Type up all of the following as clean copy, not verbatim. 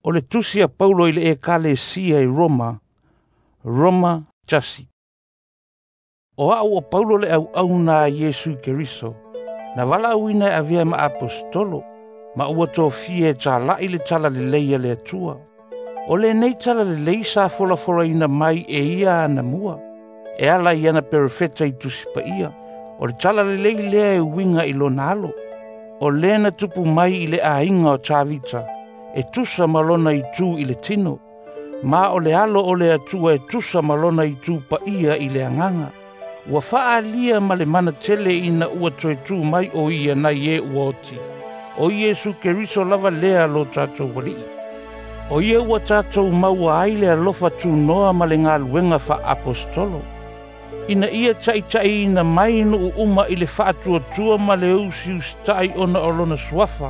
O le tusia Paulo i le ekalesia i Roma tasi. O au o Paulo le au na Yesu Keriso. Na wala uina e avea ma apostolo. Ma ua tō fie tā lai le tala le leia le atua. O le nei tala le lei sa fola ina mai e ia ana mua. E ala i ana perifeta i tusipa ia. O le tala le lei lea e winga i lo nalo. O le na tupu mai i le ainga o tāvita. E tusa malona i tū i le tino. Ma o le alo o le atua e tusa malona i tū pa ia i le anganga. Ua faa lia ma le mana tele ina ua toe tū mai o ia na ye uoti. O Yesu Keriso lava lea lo tātou wali. O ia ua tātou maua aile alofa tū noa ma le ngā luenga fa apostolo. Ina ia tai ina mai nu uma i le whaatua tua ma le usi ustai ona olona suafa.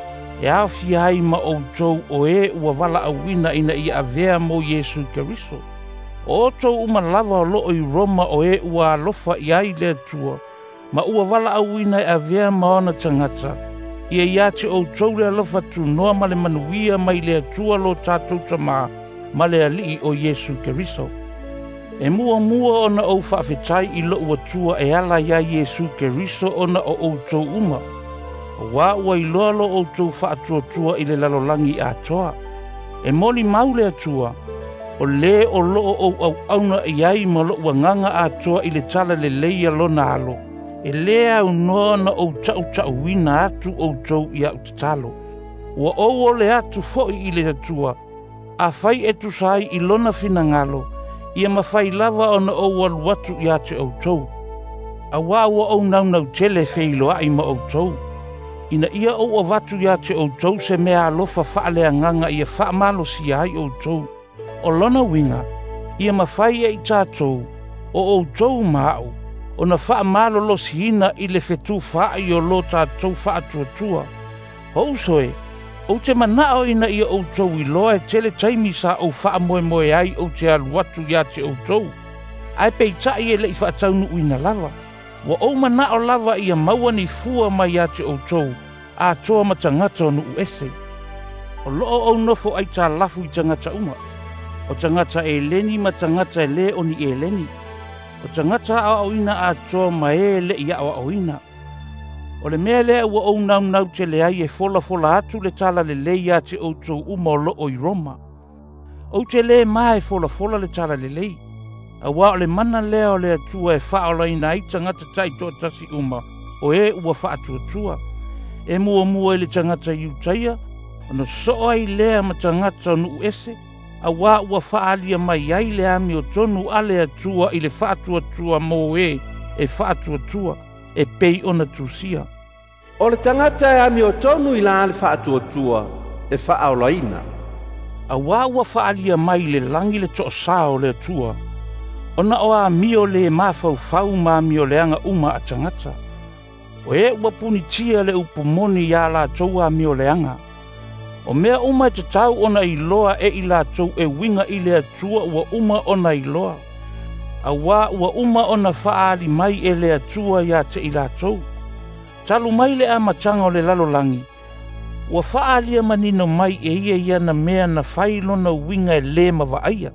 E awhi ai ma outou o e ua wala awina ina ia avea mo Yesu Keriso. O tau uma lava o loo i Roma o e ua alofa i ai le atua, ma ua wala awina e avea maona tangata. Ia iate outou le alofa tu noa ma le manuia mai le atua lo tātou tama, ma le alii o Yesu Keriso. E mua ona o whaafetai i lo ua tua e ala ia Yesu Keriso ona o outou uma. Wa ua i loa lo outou whaatua i le lalolangi atoa. E moli mau le atua, o le o loo au auna i ai ma lo ua nganga atoa i le tala le leia lo nalo. E le au noa na o tau wina atu outou i au tatalo. Ua o le atu foi i le atua, a fai etu sai i lona fina ngalo, ia mawhai lava ona o waluatu i ate outou. A ua o naunau tele feiloa i ma outou. Ina ia o watu i ate outou se mea alofa whaalea nganga ia whaamalo si ai outou. O lona winga, ia mawhai e i tātou, o outou mao, o na whaamalo lo sihina i le whetu whaai o lo tātou whaatuatua. Housoe, o te manao ina ia outou i loa e tele taimi sa o whaamoe ai o te aluatu i ate outou. Ai peitai e le i whaataunu uina lava. Wa o manao lava ia maua ni fua mai ate outou, a toa matangata o nuu ese. O loo au nofo ai tā lafu i tangata uma. O tangata e leni ma tangata e le o ni e leni. O tangata a oina a toa ma e le ia a oina. O le mea lea ua o nau te le ai e fola atu le tala le lei ate outou uma o loo i Roma. O te le maa e fola le tala le lei. A wā o le mana lea o le atua e whaola ina ai tangata tai toa tasi uma o e ua whaatuatua. E mua e le tangata i utaia, ono so ai lea ma tangata o nuu ese, a wā ua whaalia mai ai le ami o tonu a le atua i le whaatuatua mo e whaatuatua e pei ona tusia. O le tangata e ami o tonu i la le whaatuatua e whaola ina. A wā ua whaalia mai le langi le toa o le atua, ona o a mio le mafau ma mio le anga uma a tangata. O e ua punitia le upumoni ia la tou a mio le anga. O mea uma e te tau ona i loa e i la tou e winga i le atua ua uma ona i loa. A wā ua uma ona faali mai e le atua ia te i la tou. Talu mai le amatanga o le lalolangi. Ua faalia manino mai e ia na mea na whailona winga e le mawaaia.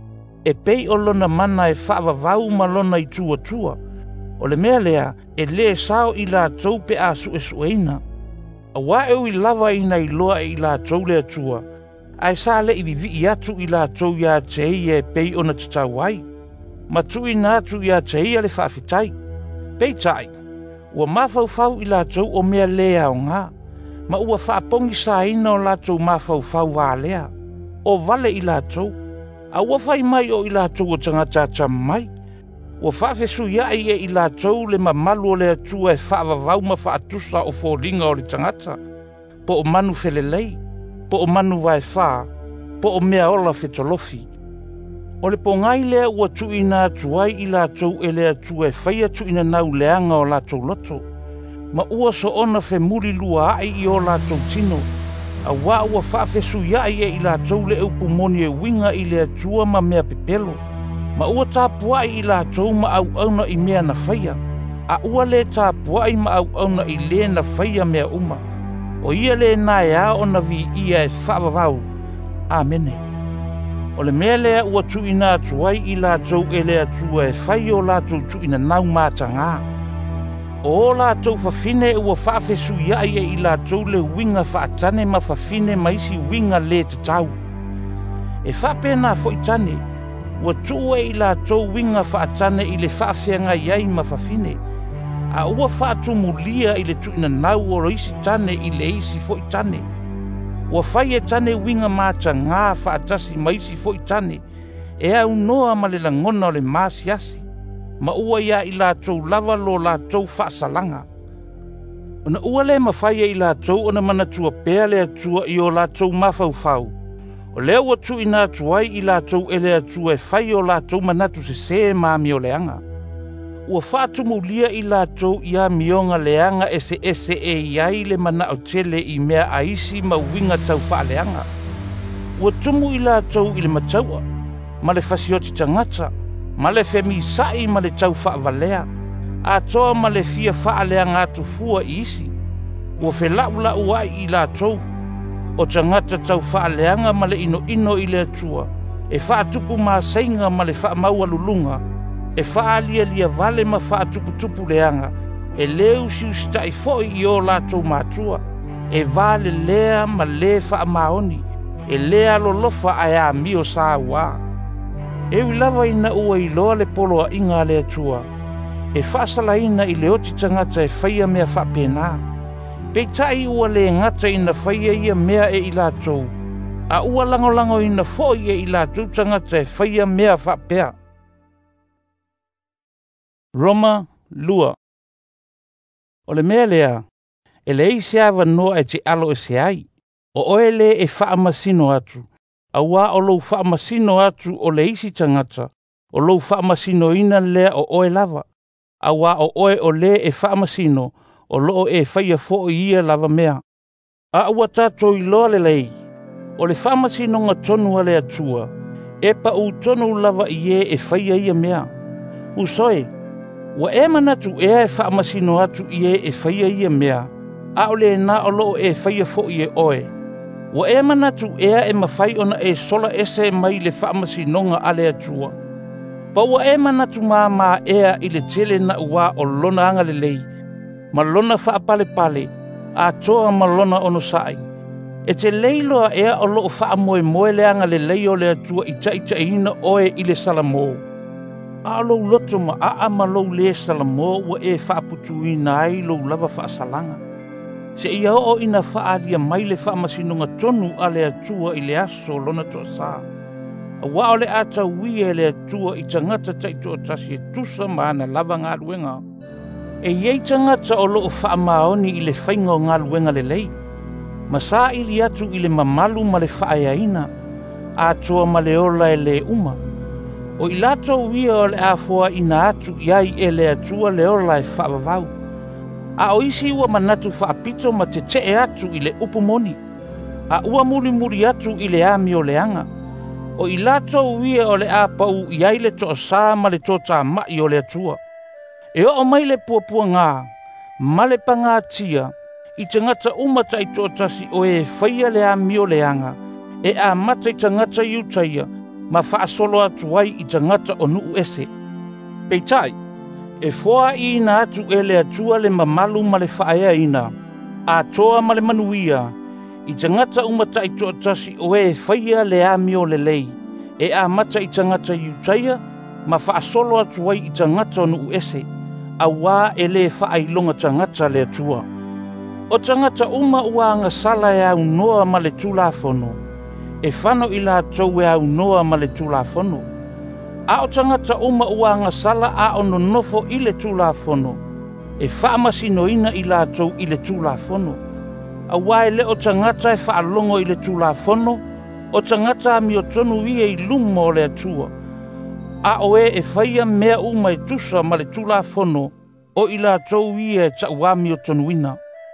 E pei o lona mana e whaavavau ma lona i tua. O le mea lea, e le sao i la tau pe a sueina. A wā e i lava ina i loa e i la tau le atua. Ai sa le i vivi i atu i la tau ia te e pei o na tatau ai. Ma tu i na atu ia te ia le whaafitai. Pei tai, ua mawhau i la tau o mea lea o ngā. Ma ua whaapongi sa ina o la tau mawhau wā lea. O vale i la tau. A ua whai mai o i la tau o tangata mai. Ua whaafesu iai e i la tau le mamalu o le atua e whaavavau ma whaatusa o fōringa o le tangata. Po o manu whelelei, po o manu vai wha, po o mea ola whetolofi. O le pongai lea ua tu ina atu ai i la tau e le atua e whai atu ina nau leanga o la tau loto. Ma ua so ona whe muri lua ai i o la tau tino. A wā ua whaafesu iai e i la tau le upumoni e winga i le atua ma mea pepelo. Ma ua tāpuai i la tau ma au auna i mea na whaia. A ua le tāpuai ma au auna i le na whaia mea uma. O ia le nai a ona vi ia e whaavavau. Amene. O le mea lea ua tuina atu ai I lātou e lea tua e whai o lātou tuina nau mātanga. O lātou whawhine ua whawhesu iai e I lātou le winga whaatane ma whawhine maisi winga le te tau. E whapena fo I tane, ua tua I lātou winga whaatane I le whawhenga iai ma whawhine. A ua whaatumulia I le tuina nau o roisi tane I le isi fo I tane. Ua whai e tane winga māta ngā whaatasi maisi fo I tane, e au noa ma le langona o le māsiasi, ma ua ia I lātou lava lo lātou whaasalanga. Ona ua le mawhai e I lātou ona manatua pēa le atua I o lātou mawhauwhau. O lea ua tuina atuai I lātou e le atua e whai o lātou manatu se māmi o leanga. Ua whaatumulia I lātou ia mionga leanga ese e iai le mana o tele I mea aisi ma winga tau whaaleanga. Ua tumu I lātou I le mataua, ma le whasioti tangata, ma le whemi sai ma le tau whaavalea, a toa ma le fia whaaleanga atu fua I isi. Ua whelaulau ai I lātou, o tangata tau whaaleanga ma le ino I le atua, e whaatupu maa seinga ma le whaamaua lulunga, e whaalia lia vale ma whaatuputupu leanga, e leu siu stai foi I o lātou mātua, e vale lea ma le whaamaoni, e lea lolofa ai a mio sa wā. E wilava ina ua I loa le poloa inga le atua, e whaasala ina I le oti tangata e whaia mea whapena. Peitai ua le ngata ina whaia ia mea e I lātou, a ua langolango ina foi e I lātou tangata e whaia mea whapea. Roma lua. O le mea lea, e le isi awa noa e te alo e se ai, o oe le e whaamasino atu, a wā o lou whaamasino atu o le isi tangata, o lou whaamasino ina lea o oe lava, a wā o oe o le e whaamasino, o loo e whaia fo ia lava mea. A ua tātou I loa le lei, o le whaamasino ngā tonu a le atua, e pa u tonu lava I e whaia ia mea. Usoe, wa e manatu e whaamasino atu I e whaia ia mea, a o le na o loo e whaia fo I e oe. Wa e manatu e mawhai ona e sola ese mai le whaamasinonga a le atua. Pa wa e manatu maa I le tele na ua o lona anga le lei, ma lona whaapale pale, a toa ma lona ono sai. E te leiloa ea o loo whaamoe moe le anga le lei o le atua I taita ina oe I le salamo. A lou loto ma a ma lou le salamo wa e whaaputu ina ai lou lava whaasalanga. Se ia o ina whaadia mai le whaamasinonga tonu a le atua I le aso lona toa sā. A wa o le ata uia le atua I tangata taito o tasi e tusa maana lava ngā luenga. E iei tangata o loo whaamaoni I le whainga o ngā luenga le lei. Ma sā ili atu I le mamalu ma le whaayaina, a toa ma le ola e le uma. O I lato uia o le afoa ina atu iai e le atua le ola e whaavavau. A o isi ua manatu whaapito ma te te atu I le upumoni. A ua muri atu I le ami o leanga. O I lato uia o le apau iai le toa sā ma le tota mai o le atua. E o mai le puapua ngā, ma le pangatia, I tangata umata I toa tasi o e whaia le ami o leanga, e a mata I tangata iutaia, ma whaasolo atu ai I tangata o nuu ese. Peitai, e foa ina atu e le atua le mamalu ma le whaea ina, a toa ma le manuia, I tangata umata I toa tasi o e whaia le ami o le lei, e a mata I tangata iutaia, ma whaasolo atu ai I tangata o nuu ese, a wā e le whaailonga tangata le atua. O tangata uma ua anga sala e au noa ma le tūlafono, e whano I lātou e au noa ma le tūlafono. A o tangata uma ua anga sala a ono nofo I le tūlafono, e whaamasino ina I lātou I le tūlafono. A wā e le o tangata e whaalongo I le tūlafono, o tangata mi o tonu I e lumo o le atua. A o e whaia mea uma e tusa ma le tūlafono, o I lātou I e tauami o tonu ina.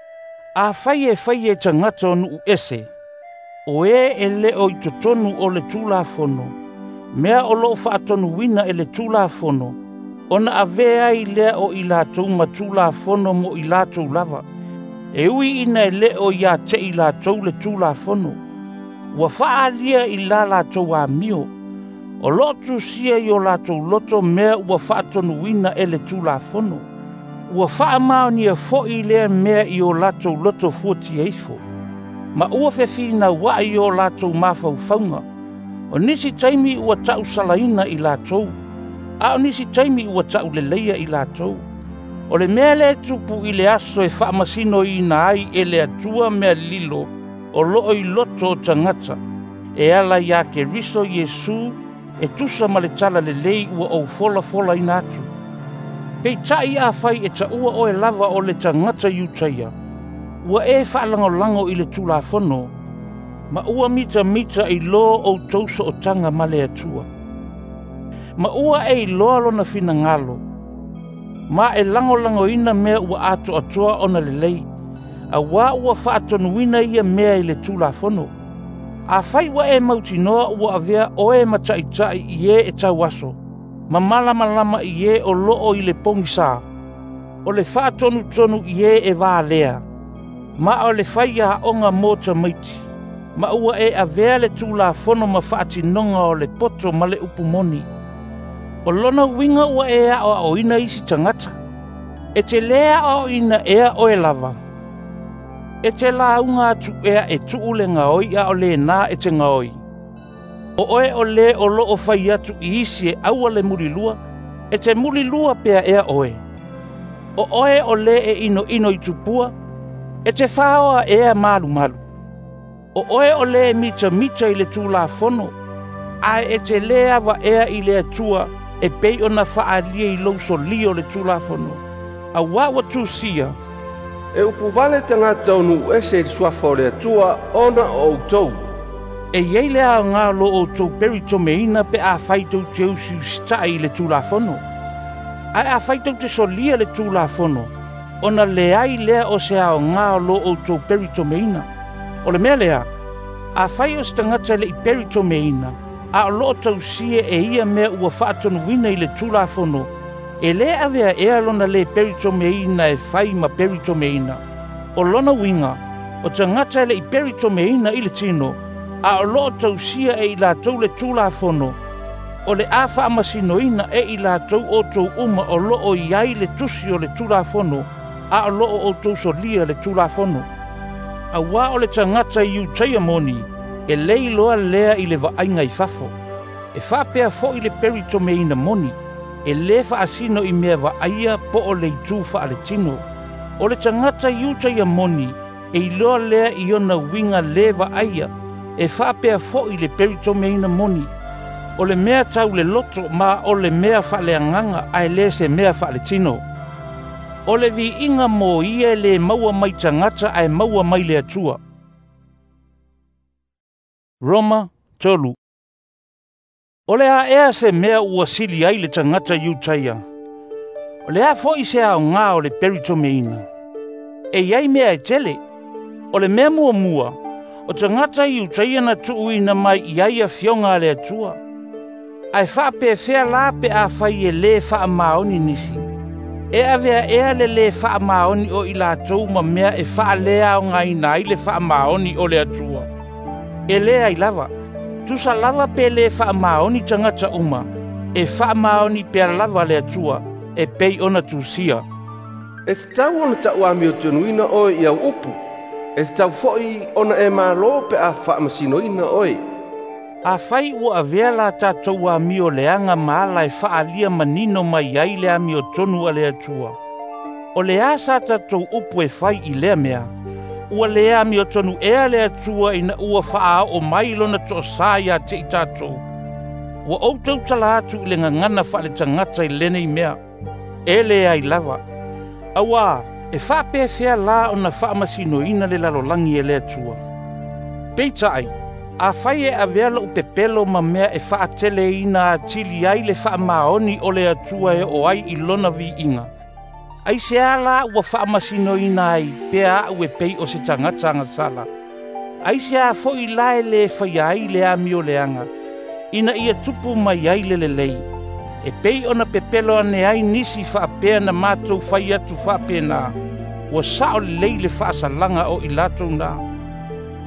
A whaia e tangata o nuu ese, o e le o I totonu o le tūlafono, mea o loo whaatonu wina e le tūlafono, ona a vea I lea o I lātou ma tūlafono mo I lātou lava, e ui ina e le o ia te I lātou le tūlafono. ua whaalia i la lātou a mio. O lotu sia i o lātou loto mea ua whaatonu wina ele tūlafono. Ua whaamaonia fo'i lea mea i o lātou loto fuati eifo. Ma ua whewhina wa i o lātou mawhauwhaunga. O nisi taimi ua tau salaina i lātou. A o nisi taimi ua tau leleia i lātou. O le mea le tupu i le aso e whaamasino i na ai e le atua mea lilo o loo i loto o tangata. E ala ia ke riso Yesu e tusa ma le tala le lei ua o fola i natu. Pei tai a fai e ta ua o e lava o le tangata iutaia. Ua e whaalango i le tūlafono. Ma ua mita i lo o tausa o tanga ma le atua. Ma ua e i loa lona fina ngalo. Ma e lango ina mea ua ato atua ona le lei. A wā ua whaatonuina ia mea i le tūlafono. A whai wa e mautinoa ua avea o e mataitai i e tau aso. Ma malama i e o loo i le pongisa. O le whaatonu i e vālea. Ma o le whaia onga mōta maiti. Ma ua e avea le tūlafono ma whaatinonga o le poto ma le upumoni. O lona winga ua e a o ina isi tangata. E te lea o ina ea o e lava. E te launga atu ea e tuule ngaoi a o le nā e te ngaoi. O oe o le o loo whai atu i isi e aua le mulilua, e te mulilua pea ea oe. O oe o le e ino i tupua, e te whaoa ea malu. O oe o le e mita i le tūlafono, a e te lea wa ea i le atua e pei o na whaalia i lauso lio le tūlafono. A wawa tūsia. E upu vale tangata onu e se suafa o le atua ona o outou. E iei lea o ngā lo o tau perito meina pe a whaitou te usi stai le tūlafono. Ai a whaitou te solia le tūlafono. Ona leai lea o se a o ngā lo o tau perito meina. O le mea lea, a whai o stangata le i perito meina. A o lo tau sie e ia mea ua whaatonu wina i le tūlafono. E le avea ea lona le perito meina e whai ma perito meina. O lona winga, o tangata le i perito meina i le tino. A o loo tau sia e i lātou le tūlafono. O le a whaamasinoina e i lātou o tau uma o loo iai le tusi o le tūlafono. A o loo o tau solia le tūlafono. A wā o le tangata i utaia moni, e lei loa lea i le waainga i fafo. E whapea fo i le perito meina moni, e le whaasino i mea waaia po o le itu wha le tino. O le tangata i utaia moni, e i loa lea i ona winga le waaia, e whapea fo i le perito meina moni. O le mea tau le loto ma o le mea whale anganga ai le se mea whale tino. O le vi inga mo ia le maua mai tangata ai maua mai le atua. Roma tolu. O le a ea se mea ua sili ai le tangata iutaia. O le a fo i se au ngā o le perito meina. E iai mea e tele. O le mea mua. O tangata iutaia na tuuina mai iai a fionga le atua. Ai whape fea la pe a whai e le wha maoni nisi. E avea ea le wha maoni o i lātou ma mea e wha lea o ngai nai le wha maoni o le atua. E lea i lava. Tusa lava pe le wha maoni tangata uma. E wha maoni pe lava le atua. E pei ona tusia. E te tau ona tau ami o tuanuina oi i au upu. E te tau foi ona e malo pe a whaamasinoina oi. A whai ua avea la tātou a mio leanga maala e whaalia manino mai ai lea mio tonu a lea tua. O lea sa tātou upu e whai i lea mea. Ua lea mio tonu ea lea tua ina ua whaa o mai lona to saia te i tātou. Ua outou tala atu i le ngangana wha le tangata i lene i mea. E lea i lava. Awa, e whape fea la o na whaamasinoina le lalolangi e lea tua. Peitai. A whai e avea u pepelo ma mea e whaatele ina tili ai le whaamaoni o le atua e o ai i lona vi inga. Ai se ala ua whaamasino ina ai pea au e pei o se tangata sala. Ai se a fo i lae le whai ai le amio leanga. Ina ia tupu mai ai le lei. E pei ona pepelo ane ai nisi whaapea na mātou whai atu whaapea nā. Ua sao lei le whaasalanga o i latou nā.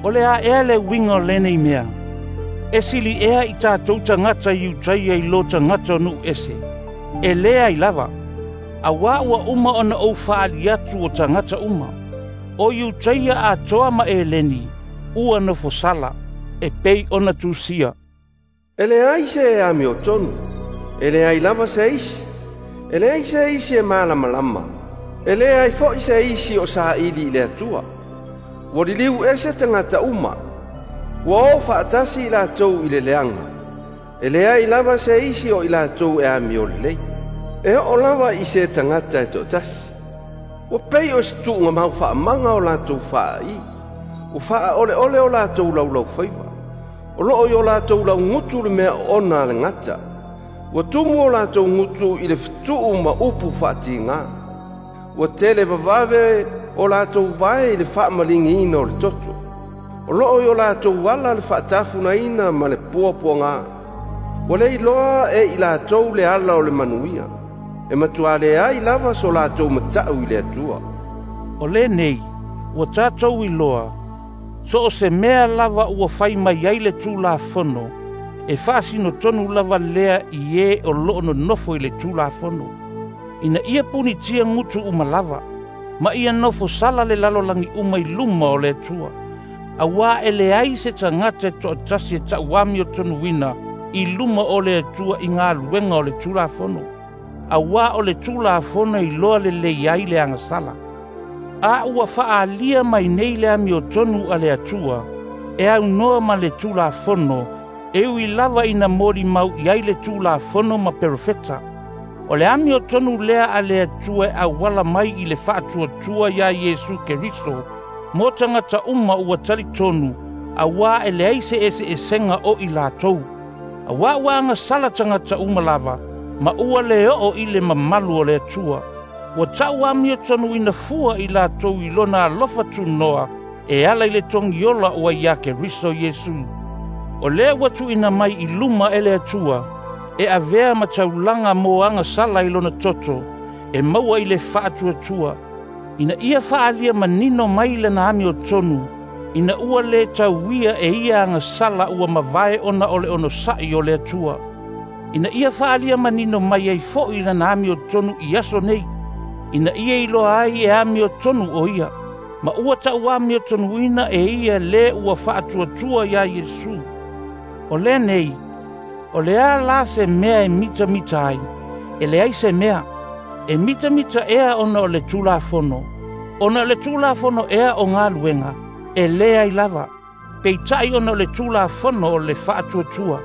O le a ea le winga lenei mea. E sili ea I tātou tangata iu taia I lo tangata nu ese. E lea I lava. A wā ua uma ona au whaali atu o tangata uma. O iu taia a toa ma e leni. Ua na fosala. E pei ona tūsia. E le aise e ami o tonu. E le ai lava se isi. E le aise isi e malama lama. E le ai fo se isi o sa ili le atua. Wadi liu ese tangata uma. Wa o whaatasi I la tau I le leanga. E le ai lava se isi o I la tau e ami o lei. E o lava I se tangata e to tasi. Wa pei o situ nga mau wha manga o la tau wha I. O wha ole ole o la tau lau lau whaiva. O loo I o la tau lau ngutu le mea ona le ngata. Wa tumu o la tau ngutu I le fitu ma upu whaati ngā. Wa tele vavave o la tau vai I le wha malingi ina o le toto. O loo I o la tau wala le wha tafuna ina ma le puapua ngā. Wa le iloa e I la tau le ala o le manuia. E matua le ai lava so la tau matau I le atua. O le nei, ua tātou I loa. So o se mea lava ua whai mai ai le tū la whono. E whaasino tonu lava lea I e o loo no nofo I le tū la whono. Ina ia puni tia ngutu uma lava. Ma ia nofo sala le lalolangi uma I luma o le atua. A wā e le ai se tangata to atasi e ta wami o tonu wina I luma o le atua I ngā luenga o le tū la whono. A wā o le tū la whono I loa le iai le angasala. A ua whaalia mai nei le ami o tonu a le atua, e au noa ma le tū la whono, e ui lava ina mori mau I ai le tū la whono ma perfeta. O le ami o tonu lea a le atua e au wala mai I le whaatua tua ia Iesu Keriso, mo tangata uma ua tali tonu, a wā e le aise ese e senga o I la tou. A wā anga sala tangata uma lava, ma ua le o I le mamalu o le atua. Wa tau ami o tonu ina fua I la tou I lona alofa tu noa, e ala I le tongi ola ua ia Keriso Iesu. O le watu ina mai I luma e le atua, e avea ma taulanga mo anga sala I lona toto, e maua I le whaatua tua. Ina ia whaalia manino mai le na ami o tonu, ina ua le tauia e ia anga sala ua mavae ona ole ono sai o le atua. Ina ia whaalia manino mai ai fo I le na ami o tonu I aso nei, ina ia ilo ai e ami o tonu o ia, ma ua tau ami o tonu ina e ia le ua whaatua tua ia Iesu. O le nei, o le a la se mea e mita mita ai, e le ai se mea, e mita mita ea ona o le tūla whono, ona o le tūla whono ea o ngā luenga, e le ai lava, peitai ona o le tūla whono o le whaatua tua.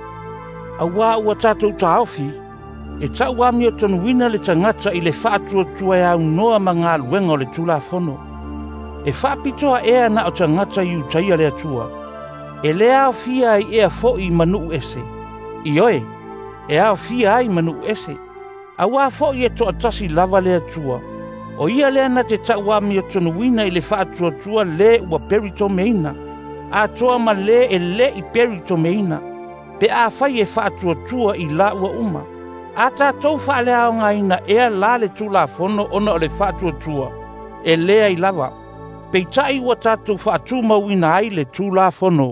A wā ua tātou tāofi, e tau ami o tonu wina le tangata I le whaatua tua e au noa ma ngā luenga o le tūla whono. E whaapitoa ea na o tangata I utaia le atua. E le au fia I ea fo I manu ese. I oe, e au fia ai manu ese. A wā fo I e to atasi lava le atua. O ia lea na te tau ami o tonu wina I le whaatua tua le ua perito meina. A toa ma le e le I perito meina. Pe a whai e whaatua tua I la ua uma. A tātou whaalea o ngaina ea la le tūla whono ona o le whaatua tua. E lea I lava. Peitai ua tātou whaatu mawina ai le tūla whono.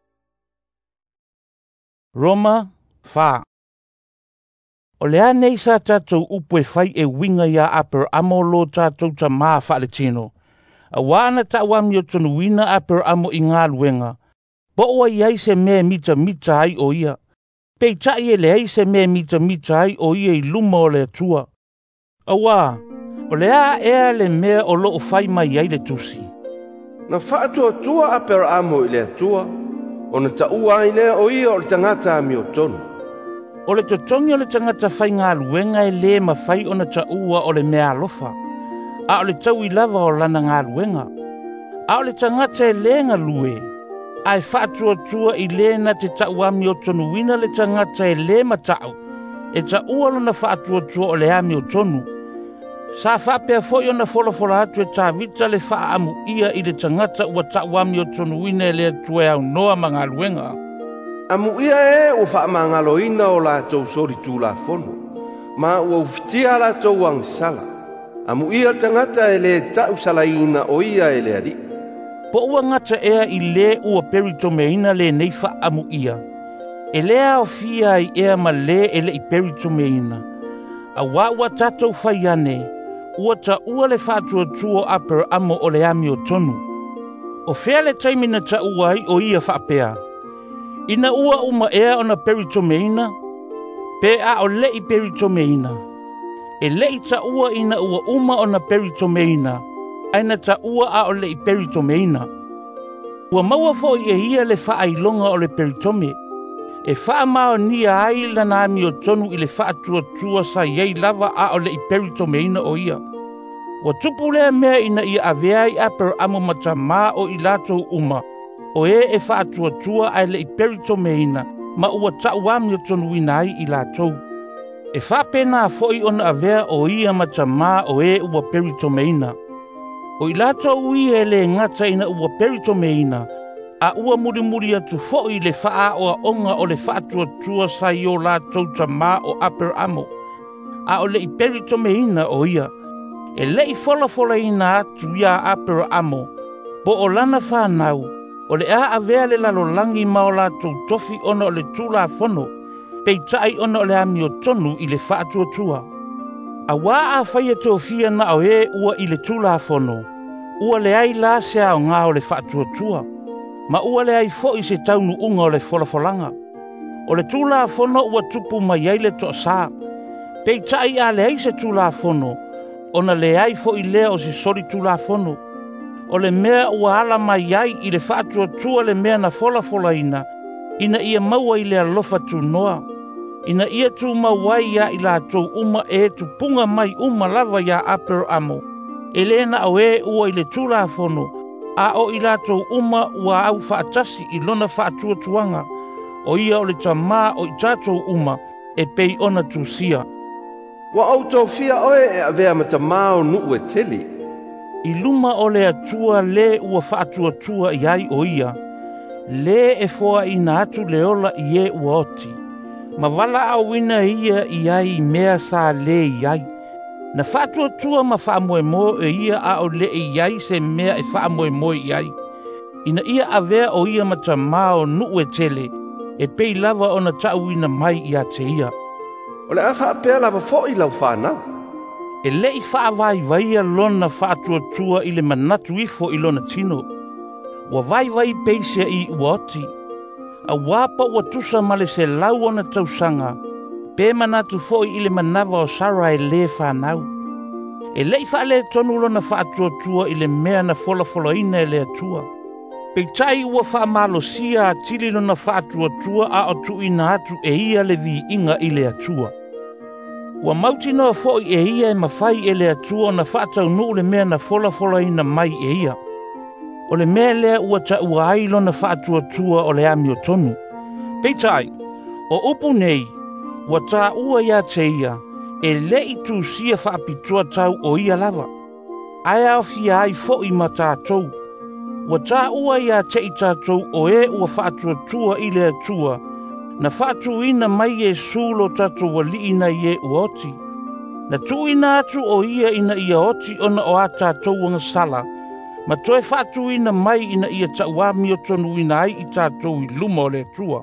Roma 4. O lea nei sa tātou upu e whai e winga ia aper amo lo tātou ta maa whaale tino. A wana ta wami o tonu wina aper amo I ngā luenga. Po oa iai se mea mita ai o ia. Peitai e le ai se mea mita ai o ia I luma o le atua. Awa, o le a ea le mea o loo whai mai ai le tusi. Na whaatua tua a pera amo I le atua, o na taua ai lea o ia o le tangata ami o tonu. O le totongi o le tangata whai ngā luenga e le ma whai o na taua o le mea alofa. A o le tau I lava o lana ngā luenga. A o le tangata e le ngā lue. Ai whaatua tua I le na te tau ami o tonu wina le tangata e le matau. E taua lana whaatua tua o le ami o tonu. Sa whapea foi o na wholofola atu e tā vita le wha amu ia I le tangata ua tau ami o tonu wina e le atua e au noa ma ngā luenga. Amu ia e o wha mangaloina o la tau sori tūla whono. Ma ua ufitia la tau ang sala. Amu ia tangata e le tau salaina o ia e le ari. Po ua ngata ea I le ua peritomeina le nei whaamu ia. E lea o fia I ea ma le ele I peritomeina. A wā ua tātou whaiane, ua ta ua le whātua tuo apera amo o le ami o tonu. O whea le taimina ta ua ai o ia whaapea. Ina ua uma ea ona peritomeina, pe a o lei peritomeina. E lei ta ua ina ua uma ona peritomeina, aina ta ua a o lei peritomeina. Ua maua foi e ia le whaailonga o le peritome. E wha mao nia ai lana ami o tonu I le wha tua sa iei lava a o le I peritomeina o ia. Wa tupu lea mea ina ia aveai apero amo mata maa o I latou uma. O e wha tua ai le I peritomeina ma ua tau ami o tonu ina ai I latou. E wha pena foi ona avea o ia mata maa o e ua peritomeina. O I latou ia le ngata ina ua peritomeina. A ua muri atu fo'i le wha o a onga o le wha tua sa I o la tauta mā o aper amo. A o le I peritomeina o ia. E le I fola ina atu ia aper amo. Po o lana whanau. O le a avea le lalolangi ma o la tofi ona o le tula fono. Pei tai ona o le ami o tonu I le wha tua. A wā a whaia tōwhia na o e ua I le tula fono. Ua le ai la sea o ngā o le wha tua. Ma ua le ai fo'i se taunu unga o le folafolanga. O le tūla fono ua tupu mai ai le toa sā. Pei tai a le ai se tūla fono. Ona le ai fo'i lea o se sori tūla fono. O le mea ua ala mai ai I le whaatua tua le mea na folafola ina. Ina ia maua I le alofa tu noa. Ina ia tu maua ia I la tau uma e tu punga mai uma lava ia apero amo. E lena au e ua I le tūla fono. A o I latou uma ua au whaatasi I lona whaatua tuanga. O ia o le tamā o I tātou uma e pei ona tūsia. Wa au tau fia oe e avea mata mao nuu e teli. I luma o le atua le ua whaatua tua I ai o ia. Le e foa I na atu le ola I e ua oti. Ma wala au ina ia I ai mea sa le I ai. Na whaatua tua ma whaamoe mo e ia a o le I ai se mea e whaamoe mo I ai. Ina ia avea o ia mata mao nuu e tele, e pei lava o na tauina mai I a te ia. O le a whaapea lava fo'i lau whanau. E le I whaavai vaia lona whaatua tua I le manatu ifo I lona tino. Wa vai peisia I uoti. A wapa ua tusa male se lau o na tausanga. Pe manatu fo'i I le manava o sara e le whanau. E lei whaale tonu lona whaatua tua I le mea na fola ina e le atua. Pei tai ua whaamalo sia a tili lona whaatua tua a o tu ina atu e ia le vi inga I le atua. Ua mauti noa fo'i e ia e mawhai e le atua na whaatau nuu le mea na fola ina mai e ia. O le mea lea ua ta ua ai lona whaatua tua o le ami o tonu. Pei tai, o upu nei, ua tā ua ia te ia, e le I tu sia whaapitua tau o ia lava. Ai au fia ai fo'i ma tātou. Ua tā ua ia te I tātou o e ua whaatua tua I le atua, na whaatu ina mai e sūlo tātou wa li ina I e uoti. Na tu ina atu o ia ina ia oti ona o a tātou wanga sala, ma toe whaatu ina mai ina ia tauami o tonu ina ai I tātou I luma o le atua.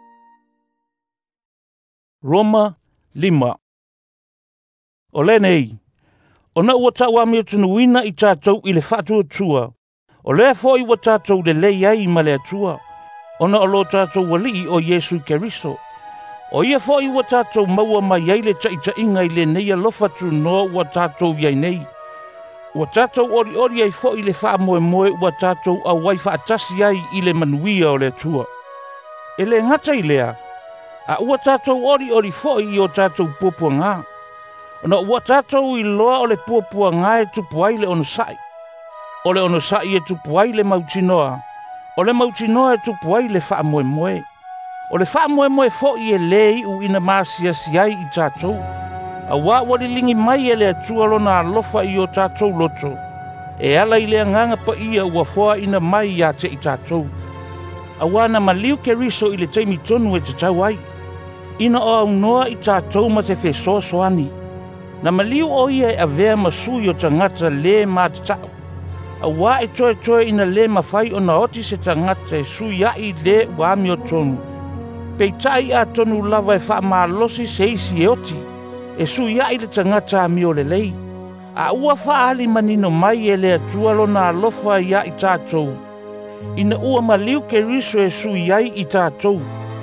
Roma 5. O le nei, ona ua tauami o tonu ina I tātou I le whaatu atua, o lea fo I ua tātou le lei ai ma le atua, ona o lo tātou wali o Yesu Keriso. O ia fo I ua tātou maua mai ai le taita inga I le neia lofatu noa ua tātou iai nei. Ua tātou ori ai fo I le wha moe ua tātou au wai wha atasi ai I le manuia o le atua. E le ngata I lea, a ua tātou ori fo I o tātou puapua ngā. Ona ua tātou I loa o le puapua ngā e tupu ai le ono sai. O le ono sai e tupu ai le mautinoa. O le mautinoa e tupu ai le wha moe. O le wha moe fo I e lei u ina māsia si ai I tātou. A wā wari lingi mai e le atua lona alofa I o tātou loto. E ala I le anganga pa ia ua foa ina mai ia te I tātou. A wā na maliu Keriso I le teimi tonu e te tau ai. Ina o au noa I tātou ma te whesoa soani. Na maliu o ia e avea masui o tangata le mā te tau. A Awa e toe ina le mawhai o na oti se tangata e sui ai le wami o tonu. Peitai a tonu lava e wha maa losi se isi e oti. E sui ai le tangata a mi o le lei. A ua wha ali manino mai e le atua lo na alofa ia i tātou. Ina ua maliu ke riso e sui ai i tātou.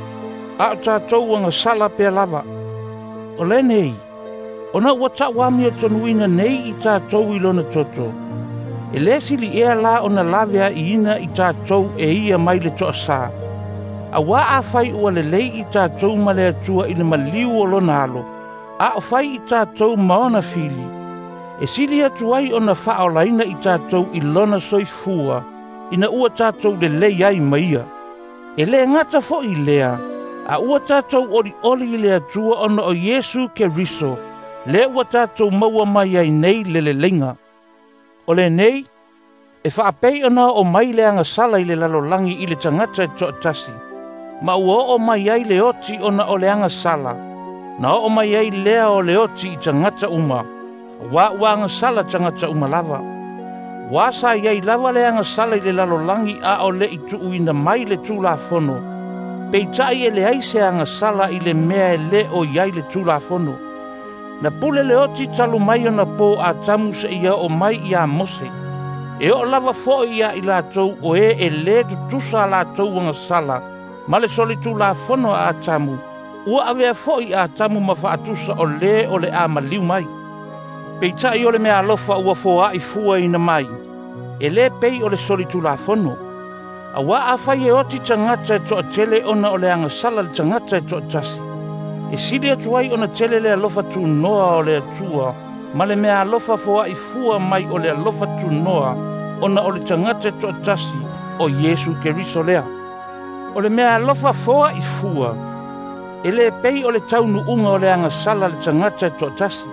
A tātou anga sala pe lava. O le nei. Ona ua ta wami o tonuina nei i tātou i lona toto. E le sili ea la ona lavea i ina i tātou e ia mai le toa sā. A wā a whai ua le lei i tātou ma le atua i le maliu o lona alo. A o whai i tātou maona fili. E sili atu ai ona whaolaina i tātou i lona soifua. Ina ua tātou le lei ai maia. E le ngata fo i lea. A ua tātou oli i le atua ona o Yesu ke riso. Le ua tātou maua mai ai nei le lenga. O le nei, e whaapei ona o mai le anga sala i le lalolangi i le tangata e toa tasi. Ma ua o mai ai le oti ona o le anga sala. Na o mai ai lea o le oti i tangata uma. Wa anga sala tangata uma lava. Wa sa iai lava le anga sala i le lalolangi a o le itu uina mai le tūla fono. Peitai e le aise anga sala i le mea e le o iai le tūla fono. Na pule le oti talu mai ona po a tamu se ia o mai ia mose. E o lava fo ia i lātou o e le tutusa lātou anga sala. Ma le soli tūla fono a tamu. Ua avea fo i a tamu ma whaatusa o le a maliu mai. Peitai o le mea alofa ua fo a i fua ina mai. E le pei o le soli tūla fono. A wa a whai e oti tangata e toa tele ona o le anga sala le tangata e toa tasi. E sili atu ai ona tele le alofa tu noa o le atua, ma le mea alofa foa i fua mai o le alofa tu noa, ona o le tangata e toa tasi o Yesu ke riso lea. O le mea alofa foa i fua, e le pei o le taunu unga o le anga sala le tangata e toa tasi.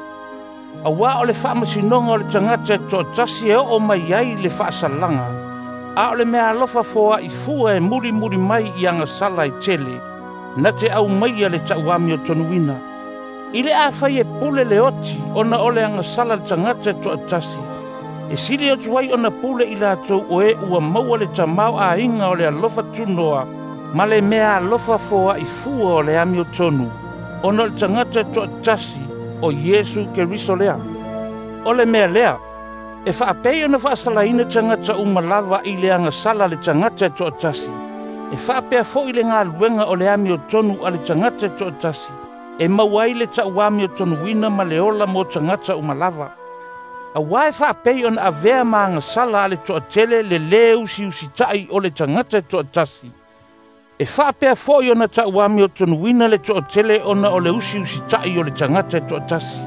A wa o le whaamasinonga o le tangata e toa tasi e o mai ai le whaasalanga. A o le mea alofa foa i fua e muri mai i anga sala i tele, na te au maia le tauami o tonuina. I le a whai e pule le oti, ona ole anga sala le tangata e toa tasi. E sili atu ai ona pule i lātou o e ua maua le tamau a inga o le alofa tunoa, ma le mea alofa foa i fua o le ami o tonu, ona le tangata e toa tasi o Yesu ke riso lea. O le mea lea, e whaapei ona whaasalaina tangata umalava i le anga sala le tangata e toa tasi. E whaapea fo i le ngā luenga o le ami o tonu a le tangata e toa tasi. E mawai le tauami o tonu wina ma le ola mo tangata umalava. A wae whaapei ona a vea maanga sala a le toa tele le usi tai o le tangata e toa tasi. E whaapea fo i ona tauami o tonu wina le toa tele ona o le usi tai o le tangata e toa tasi.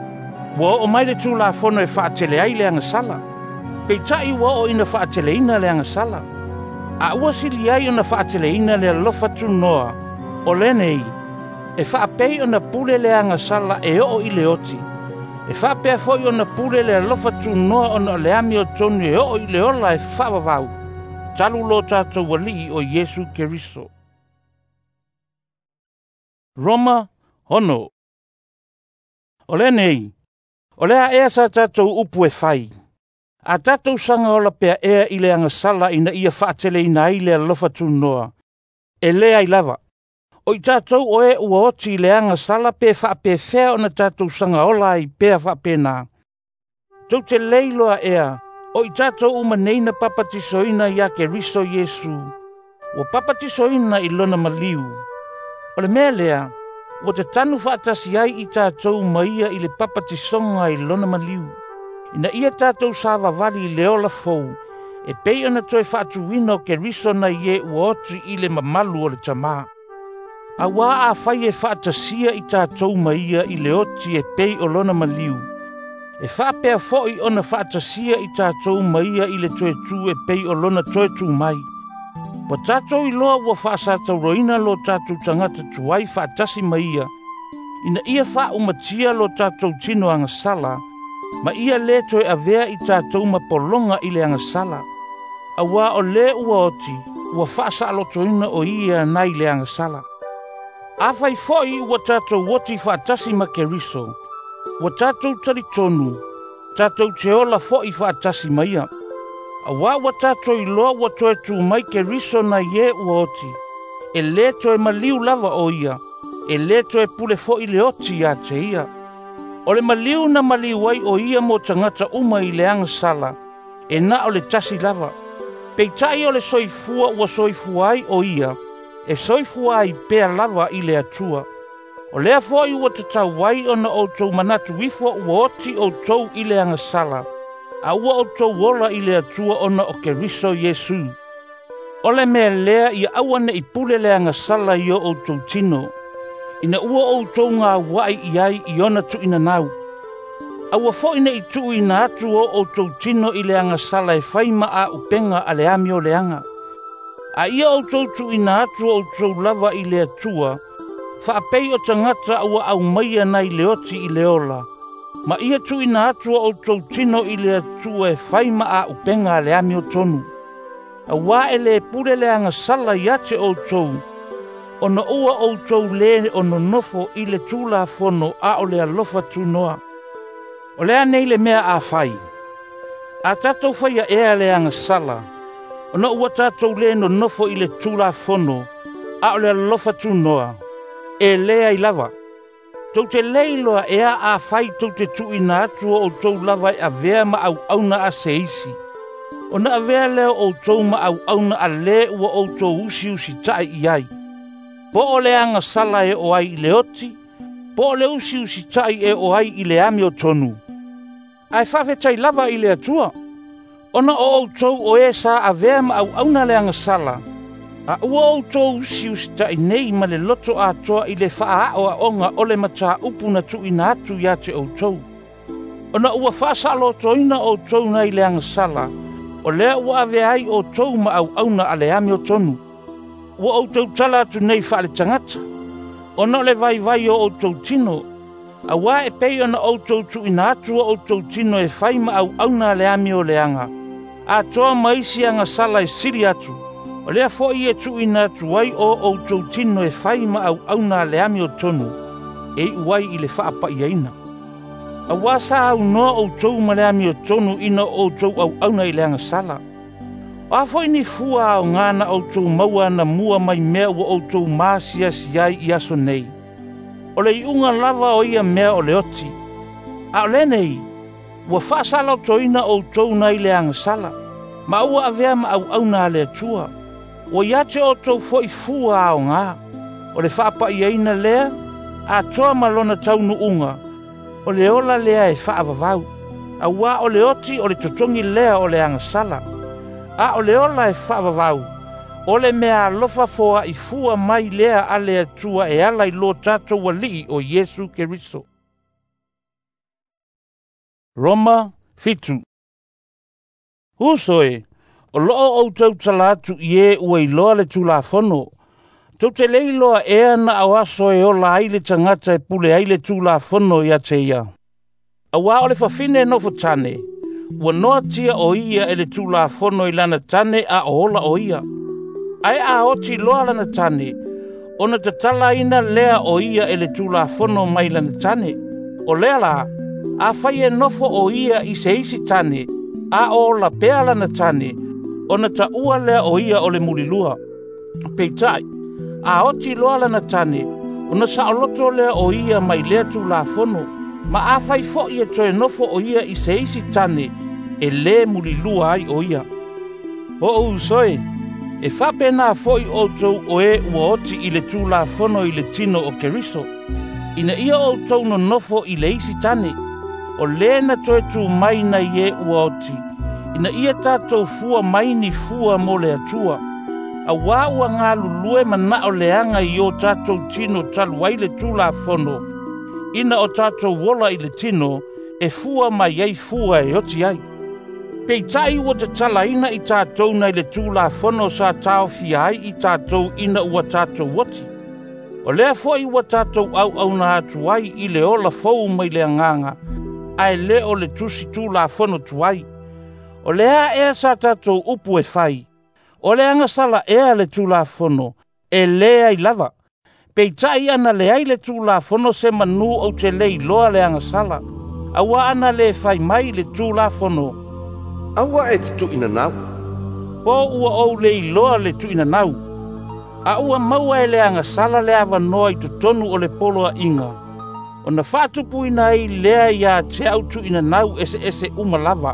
Wa o mai le tūla fono e whaatele ai le anga sala. Peitai wa o ina whaatele ina le anga sala. A ua sili ai ona whaateleina le alofa tu noa. O le nei, e whaapei ona pule le anga sala e o i le oti. E whaapea foi ona pule le alofa tu noa ona le ami o tonu e o i le ola e whaavavau. Talu lo tātou wali o Yesu ke riso. Roma hono. O le nei, o lea ea sa tātou upu e whai. A tātou sanga ola pea ea i le anga sala ina ia whaatele ina i le alofa tu noa. E lea i lava. O i tātou o e ua oti i le anga sala pe whaape whea o na tātou sanga ola i pea whaape nā. Tau te leiloa ea, o i tātou umaneina papatisoina ia ke riso Yesu. Ua papatisoina i lona maliu. O le mea lea, ua te tanu whaatasi ai i tātou maia i le papatisonga i lona maliu. Ina ia tātou sāwa wali le ola fou, e pei ona toi whaatu wino ke riso na ie uotu i le mamalu o le tamā. A wā a whai e whaatasia i tātou maia i le oti e pei o lona maliu. E whaapea foi ona whaatasia i tātou maia i le toe tū e pei o lona toe tū mai. Wa tātou i loa ua whaasātau roina lo tātou tangata tuai whaatasi maia. Ina ia wha umatia lo tātou tino anga sala, ma ia le toe avea i tātou mapolonga i le anga sala. A wā o le ua oti, ua whaasa alotoina o ia nai le anga sala. A whai foi ua tātou woti whaatasi ma ke riso. Ua tātou tari tonu, tātou te ola foi whaatasi maia. Awa ua tātou I loa ua toe tū mai ke riso na ie ua oti. E le toe maliu lava o ia. E le toe pule fo I le oti ia te ia. O le maliu na maliu ai o ia mo tangata uma I le anga sala. E na o le tasi lava. Peitai o le soifua ua soifua ai o ia. E soifua ai pea lava I le atua. O lea fo I ua tatau wai o na outou manatu wifo ua oti outou I le anga sala. A ua outou wola I le atua o na o ke riso Yesu. O le mea lea I awane I pule le anga sala I o outou tino. Ina ua outou ngā wai I ai I ona tu ina nau. A ua fo ina I tu ina atu o outou tino I le anga sala e whaima a upenga a le ami o le anga. A ia outou tu ina atu o outou lava I le atua. Whaapei o tangata ua au maia nei leoti I le ola. Ma ia tu ina atu o outou tino I le atua e whaima a upenga a le ami o tonu. A wā e le pure le anga sala I ate outou. Ona ua outou le ono nofo I le tūla fono a o le alofa tūnoa. O lea nei le mea a whai. A tātou whaia ea le anga sala. Ona ua tātou le no nofo I le tūla fono a o le alofa tūnoa. E lea I lava. Tau te leiloa ea a whai tau te tuina atua o tau lava a vea ma au auna a seisi. O na a vea leo o tau ma au auna a le ua o tau usi tai I ai. Po o le anga sala e o ai I le oti, po o le usi tai e o ai I le ami o tonu. Ai whawhetai lava I le atua. Ona o tau o e sa a vea ma au auna le anga sala. A ua o tau usi tai nei ma le loto a toa I le wha o a onga o le mata upuna tu ina atu ia te o tau. Ona ua whaasalo toina o tau na I le anga sala. O lea ua ave ai o tau ma au auna a le ami o tonu. Ua o tau tala atu nei wha le tangata. Ona le vai o tau tino. A wā e pei ona o tau tu ina atu o tau tino e whai ma au auna a le ami o le anga. A toa maisi anga sala e siri atu. O lea fo I e tu ina atu wai o tau tino e whai ma au auna a le ami o tonu. E uai I le whaapa I aina. A wā sa au noa o tau ma le ami o tonu ina o tau au auna I le anga sala. O a fo ini fua o ngana o tau maua na mua mai mea o tau maasia siai I aso nei. O le iunga lava o ia mea o le oti. A o le nei, ua whaasala o toina o tau na I le anga sala. Ma ua avea ma au auna le atua. O iate o tau fo I fua o ngā. O le whaapa I aina lea, a toa malona tau nu unga. O le ola lea e whaavavau. A wā o le oti o le totongi lea o le anga sala. A o le ola e whaavavau. O le mea alofa foa I fua mai lea a le atua e ala I lo tato wali o Yesu Keriso. Roma fitu. Usoe, o loo o tau talatu ie ua I loa le tula fono. Tau te leiloa ea na awaso e ola ai le tangata e pule ai le tula fono ia te ia. A wā o le whawhine no tane. Ua noa tia o ia e le tula fono I lana tane a ola o ia. Ai a oti loa lana tane. Ona te tala ina lea o ia e le tula fono mai lana tane. O lea la, a whai e nofo o ia I se isi tane. A ola pea lana tane. Ona ta ua lea o ia o le mulilua. Peitai, a oti loa lana tane. Ona sa oloto lea o ia mai lea tula fono. Ma a whai fo ia toe nofo o ia I se isi tane. E le mulilua ai o ia. O usoe. E whapena foi o tau o e ua oti I le tūla fono I le tino o Keriso. Ina ia o tau no nofo I le isi tane. O lena toe tū mai na ie ua oti. Ina ia tātou fua mai ni fua mo le atua. A wā ua ngā lulue mana o leanga I o tātou tino talu ai le tūla fono. Ina o tātou wola I le tino e fua mai ai fua e oti ai. Peitai ua te talaina I tātou nei le tūla fono sa tau fiai I tātou ina ua tātou wati. O lea foi ua tātou au na atu ai I le ola fau mai le anganga. Ai le o le tusi tūla fono tuai. O lea ea sa tātou upu e fai. O le anga sala ea le tūla fono. E lea I lava. Peitai ana le ai le tūla fono se manu o te lei loa le anga sala. Awa ana le fai mai le tūla fono. Aua e te tu ina nau. Po ua ou le iloa le tu ina nau. A ua maua e le anga sala le ava noa i tutonu o le polo a inga. O na whātupu ina i lea ia te au tu ina nau ese umalava.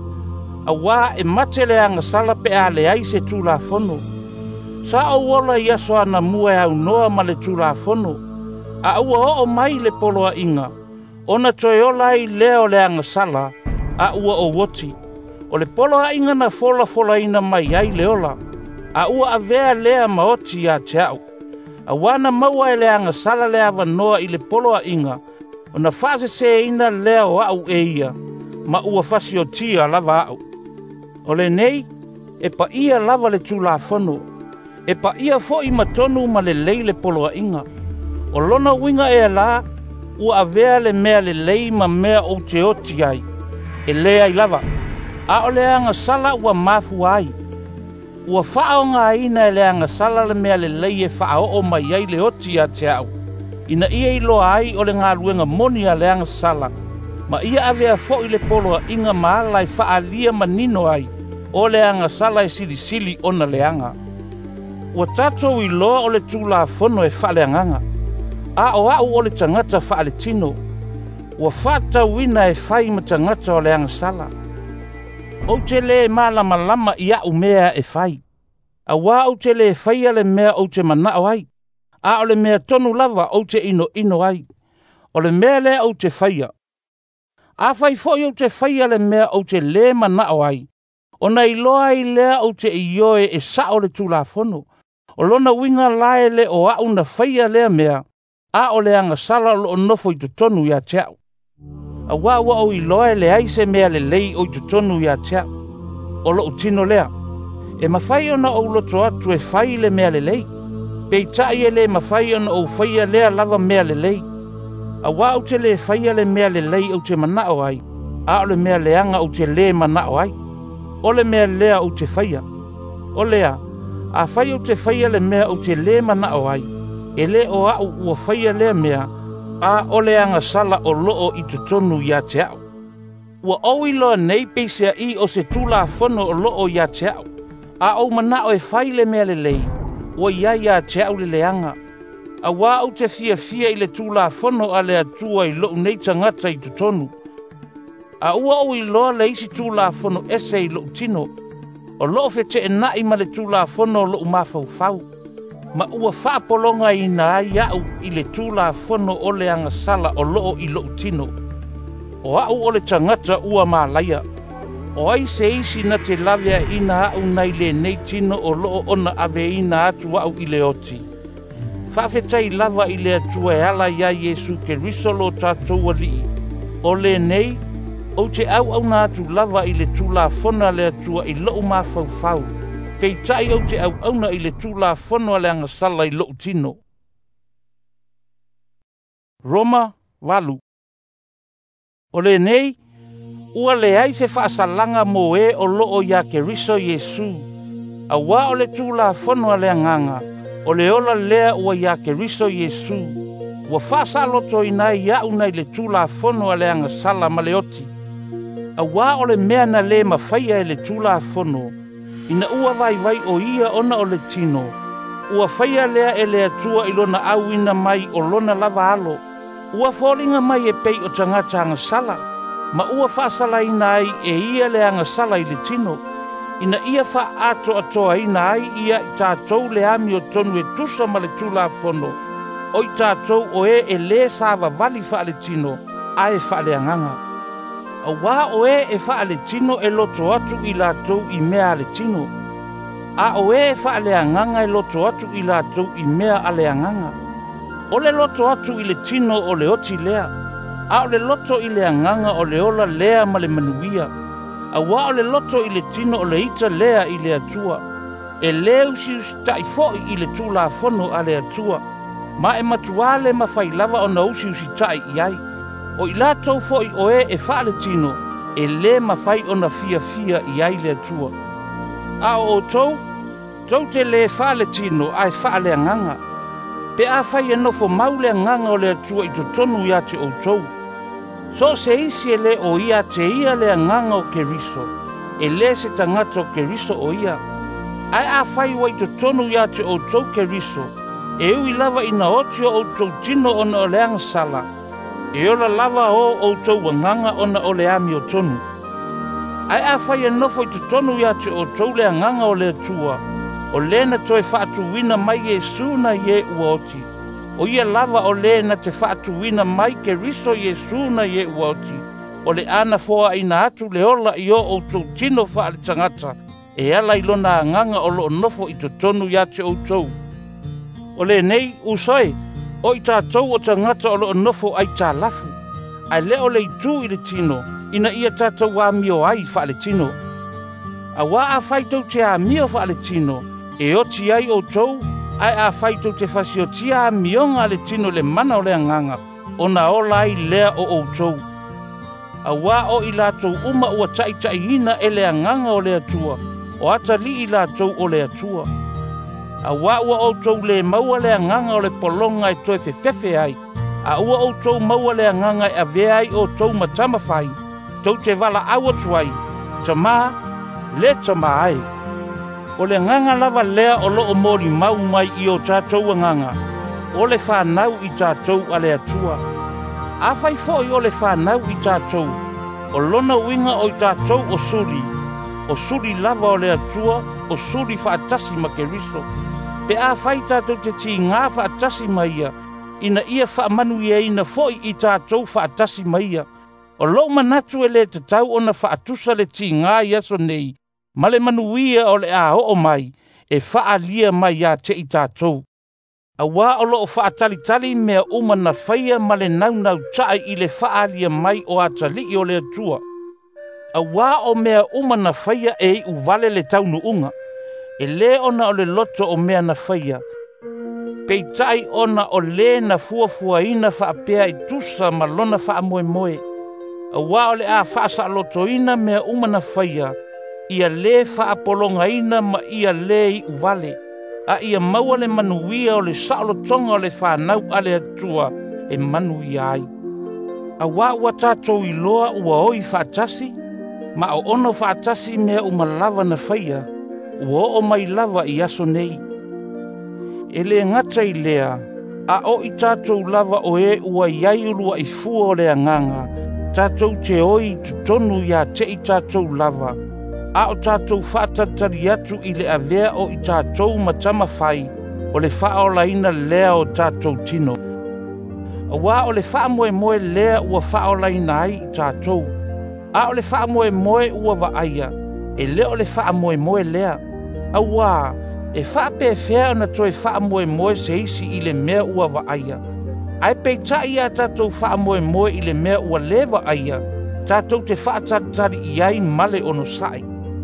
A wā e mate le anga sala pe a le ai se tu la fono. Sa au ola i aso ana mua e au noa ma le tu la fono. A ua o mai le polo a inga. Ona toi ola i lea o le anga sala. A ua o woti. O le polo a inga na fola ina mai ai le ola. A ua a vea lea maoti ia te au. A wana maua e le anga sala le ava noa i le polo a inga. O na fase se ina lea o au e ia. Ma ua fasi o tia lava au. O le nei, e pa ia lava le tu la fono. E pa ia fo i matonu ma le lei le polo a inga. O lona winga e la, ua a vea le mea le lei ma mea o te oti ai. E lea i lava. A o le anga sala ua mafu ai. Ua whao ngā ina e le anga sala le mea le lei e whao o mai ai le oti a te au. Ina ia i loa ai o le ngā ruenga moni a le anga sala. Ma ia avea fo i le polo a inga maala i wha lia manino ai. O le anga sala e sili ona le anga. Ua tatou i loa o le tūla fono e wha le anganga. A o au o le tangata wha le tino. Ua whata wina e whai ma tangata o le anga sala. O te le malama lama i au mea e whai. A wā o te le whaia le mea o te manao ai. A o le mea tonu lava o te ino ai. O le mea le o te whaia. A whai foi o te whaia le mea o te le manao ai. O na iloa i lea o te ioe e sa o le tūla fono. O lona winga lae le o au na whaia lea mea. A o le anga sala o nofo i tutonu ia te au. A wawa o iloa le aise mea le lei o tutonu ia te au. O lo utino lea. E mawhai ona o loto atu e whai le mea le lei. Pei tai e le mawhai ona o whaia lea lava mea le lei. A wā o te le whaia le mea le lei o te manao ai. A o le mea le anga o te le manao ai. O le mea lea o te whaia. O lea, a whai o te whaia le mea o te le manao ai. E le o au ua whaia lea mea. A o le anga sala o loo i tutonu ia te au. Ua owi loa nei peisea i o se tūla fono o loo ia te au. A o manao e whai le mea le lei. Ua ia te au le leanga. A wā o te fia i le tūla fono a le atua i loo nei tangata i tutonu. A ua o i loa le isi tūla fono ese i loo tino. O loo fete e nai ma le tūla fono o loo mafau fau. Ma ua whaapolonga i nā iau i le tūla fono o le anga sala o loo i loo tino. O au o le tangata ua mālaia. O ai se isi na te lavea i nā au nei le nei tino o loo ona ave i nā atu au i le oti. Whawhetai lava i le atua e ala ia Jesu ke risolo tātou ali. O le nei, o te au nā atu lava i le tūla fona le atua i loo mafau fau. Pei tai o te au na i le tūla fona le anga sala i loo tino. Roma 8. O le nei, ua le ai se whaasalanga mo e o loo ia ke riso Jesu. A wā o le tūla fona le anganga. O le ola lea ua ia ke riso Jesu. Ua whaasaloto i nai iau nei le tūla fono a le anga sala ma le oti. A wā o le mea na le mawhaia e le tūla fono. Ina ua vai o ia ona o le tino. Ua whaia lea e le atua i lona au ina mai o lona lava alo. Ua fōlinga mai e pei o tangata anga sala. Ma ua whaasala i nai e ia le anga sala i le tino. Ina ia wha ato atoa ina ai ia i tātou le ami o tonu e tusa ma le tūla fono. O i tātou o e le sāwa vali wha le tino, a e wha le anganga. A wā o e wha le tino e loto atu i lātou i mea le tino. A o e wha le anganga e loto atu i lātou i mea a le anganga. O le loto atu i le tino o le oti lea. A o le loto i le anganga o le ola lea ma le manuia. A wā o le loto i le tino o le ita lea i le atua. E leu si tai foi i le tūla fono a le atua. Ma e matuale ma fai lava o na usi tai i ai. O i lātou foi o e wha le tino. E le ma fai o na fia i ai le atua. A o tou te le wha le tino a e wha le anganga. Pe a fai e nofo mau le anganga o le atua i totonu ia te o tou. So se isi ele o ia te ia le anganga o ke riso. e le se tangata o Keriso o ia. Ai a whai wai to tonu ia te o tau Keriso, e ui lava ina oti o tau tino o na o leanga sala, e ora lava o tau wanganga o na o leami o tonu. Ai a whai e nofo i to tonu ia te o tau leanganga o lea tua, o lena toi whaatu wina mai e suna ye uoti. O ia lava o lena te whaatu wina mai Keriso ye suna ye uoti. O le ana foa ina atu le ola i o tau tino wha le tangata, e ala ilona nganga o lo nofo i to tonu ia te o tau. O le nei usoi, o i tātou o tangata o lo nofo ai tā lafu. Ai le o le itu i le tino, ina ia tātou wa mio ai wha le tino. A wā a whaitou te a mio wha le tino, e o ti ai o tau, ai a whaitou te whasi o ti a mionga le tino le mana o le nganga, o na ola ai lea o tau. A wā o i lātou uma ua tai hina e le nganga o le atua, o ata li i lātou o le atua. A wā ua o tau le maua le nganga o le polonga e toi fefe ai, a ua o tau maua le nganga e avea ai o tau matama whai, tau te wala awa tuai, tama, le tama ai. O le nganga lava lea o loo mori mau mai i o tātou nganga, o le whanau i tātou a le atua. A whai foi o le whanau i tātou, o lona winga o i tātou o suri lava o le atua, o suri whaatasi ma Keriso. Pe a whai tātou te ti ngā whaatasi maia, ina ia whaamanu ia ina foi i tātou whaatasi maia. O lo manatu e le te tau o na whaatusa le ti ngā iaso nei, ma le manuia o le a o mai, e whaalia mai a te i tātou. A wā o lo o whaatalitali mea umana whaia ma le naunau tae i le whaalia mai o atali o le atua. A wā o mea umana whaia e i uvale le taunu unga, e le ona o le loto o mea na whaia. Peitai ona o le na fuafua ina whaapea i tusa ma lona whaamoe moe. A wā o le a whaasa loto ina mea umana whaia, ia le whaapolonga ina ma ia le i uvale. A ia maua le manuia o le saolotonga o le whanau a le atua e manuia ai. A wā ua tātou i loa ua oi whaatasi, ma o ono whaatasi mea umalava na whaia, ua o mai lava i aso nei. E le ngata i lea, a o i tātou lava o e ua iaiulua i fua o le anganga, tātou te oi tutonu ia te i tātou lava, a o tātou whaatatari atu i le avea o i tātou matama whai, o le whaolaina lea o tātou tino. A wā o le whaamoe moe lea ua whaolaina ai i tātou, a o le whaamoe moe ua waaia, e le o le whaamoe moe lea. A wā, e whaapewhea na toi whaamoe moe se isi i le mea ua waaia. Ai peitai a tātou whaamoe moe i le mea ua le waaia, tātou te whaatatari i ai male ono sai.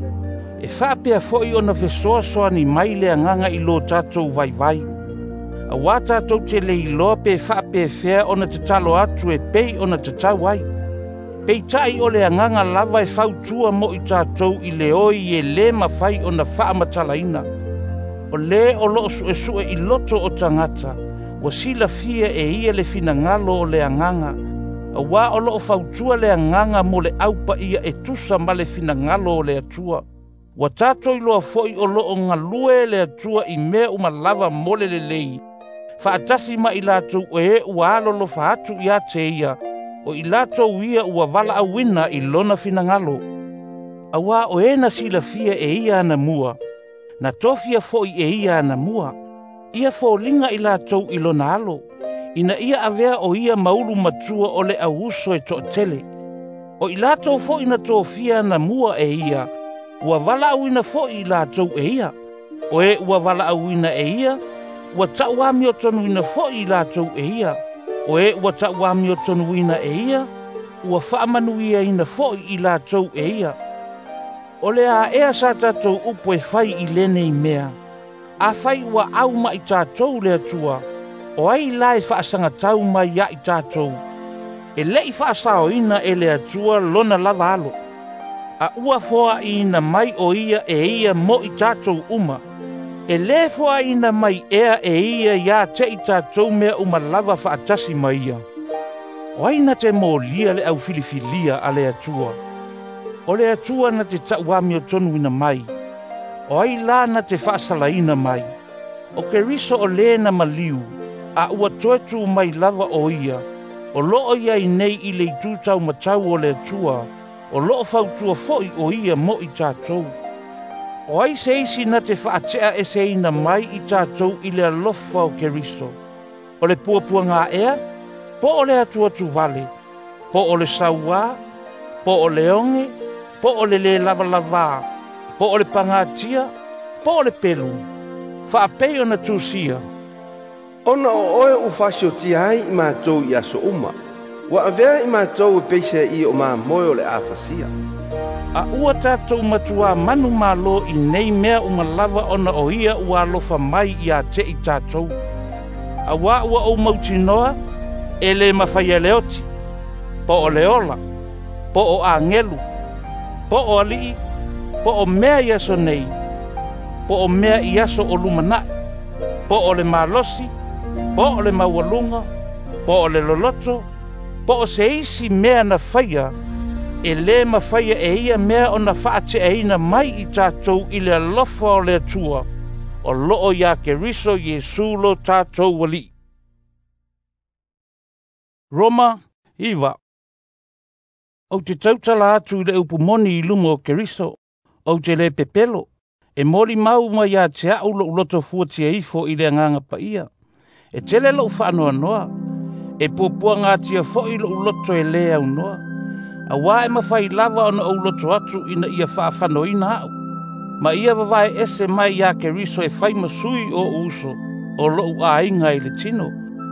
E whaapea foi ona fesoasoa ni mai le anganga i lo tātou vai vai. A wā tātou te le iloa pe whaapea whea ona te talo atu e pei ona te tau ai. Pei tai o le anganga lava e whautua mo i tātou i le oi e le mawhai ona whaamatalaina. O le o loo sue i loto o tangata, wa sila fia e ia le fina ngalo o le anganga. A wā o loo whautua le anganga mo le aupa ia e tusa ma le fina ngalo o le atua. Wa tātou i loa foi o loo ngalue le atua i mea umalava mole le lei. Whaatasi ma i lātou e ua alolo whaatu i a te ia, o i lātou ia ua wala awina i lona fina ngalo. A wā o e na sila fia e ia ana mua, na tofia foi e ia ana mua. Ia fōlinga i lātou i lona alo, ina ia avea o ia maulu matua o le auso e to tele. O i lātou foi na tofia ana mua e ia, ua wala awina foi i lātou e ia. O e ua wala awina e ia, ua tauami o tonu ina foi i lātou e ia. O e ua tauami o tonu ina e ia, ua whaamanuia ina foi i lātou e ia. O le a ea sa tātou upo e whai i lene i mea. A whai ua au ma i tātou le atua, o ai lai whaasanga tau mai ia i tātou. E lei whaasao ina e le atua lona lava alo. A ua foa ina mai o ia e ia mo i tātou uma. E le foa ina mai ea e ia ia te i tātou mea uma lava whaatasi mai ia. O aina te mō lia le au filifilia a le atua. O le atua na te tauami o tonu ina mai. O ai la na te whaasalaina mai. O Keriso o le na maliu. A ua toetu mai lava o ia. O loo ia i nei i le itutau matau o le atua. O loo fautua foi o ia mo i tātou. O ai se isi na te whaatea e se ina mai i tātou i le alofa o Keriso. O le puapua ngā ea, po o le atua tu vale, po o le saua, po o le onge, po o le lava lava, po o le pangatia, po o le pelu. Whaapei o na tūsia. Ona o oe u whasio ti hai i mātou i aso uma. Wa avea i mātou e peise i o mā moe o le awhasia. A ua tātou matua manu mālo i nei mea umalava ona o ia ua alofa mai i a te i tātou. A wā ua o mauti noa, e le mawhaia leoti, po o leola, po o angelu, po o alii, po o mea i aso nei, po o mea i aso o lumanai, po o le malosi, po o le maualunga, po o le loloto, po o se isi mea na whaia, e le mawhaia e ia mea o na whaate e ina mai i tātou i le alofa o le atua, o loo ia Keriso Jesu lo tātou wali. Roma, iwa. O te tautala atu i le upumoni i lumo o Keriso, o te le pepelo, e mori mau ma ia te au lo uloto fuatia ifo i le nganga pa ia. E tele lo whaanoa noa, e puapua ngā tia fo i lo uloto e le au noa. A wā e mawhai lava ona o uloto atu ina ia whaafano ina au. Ma ia wawai ese mai ia Keriso e whai masui o uso, o lo a inga i le tino.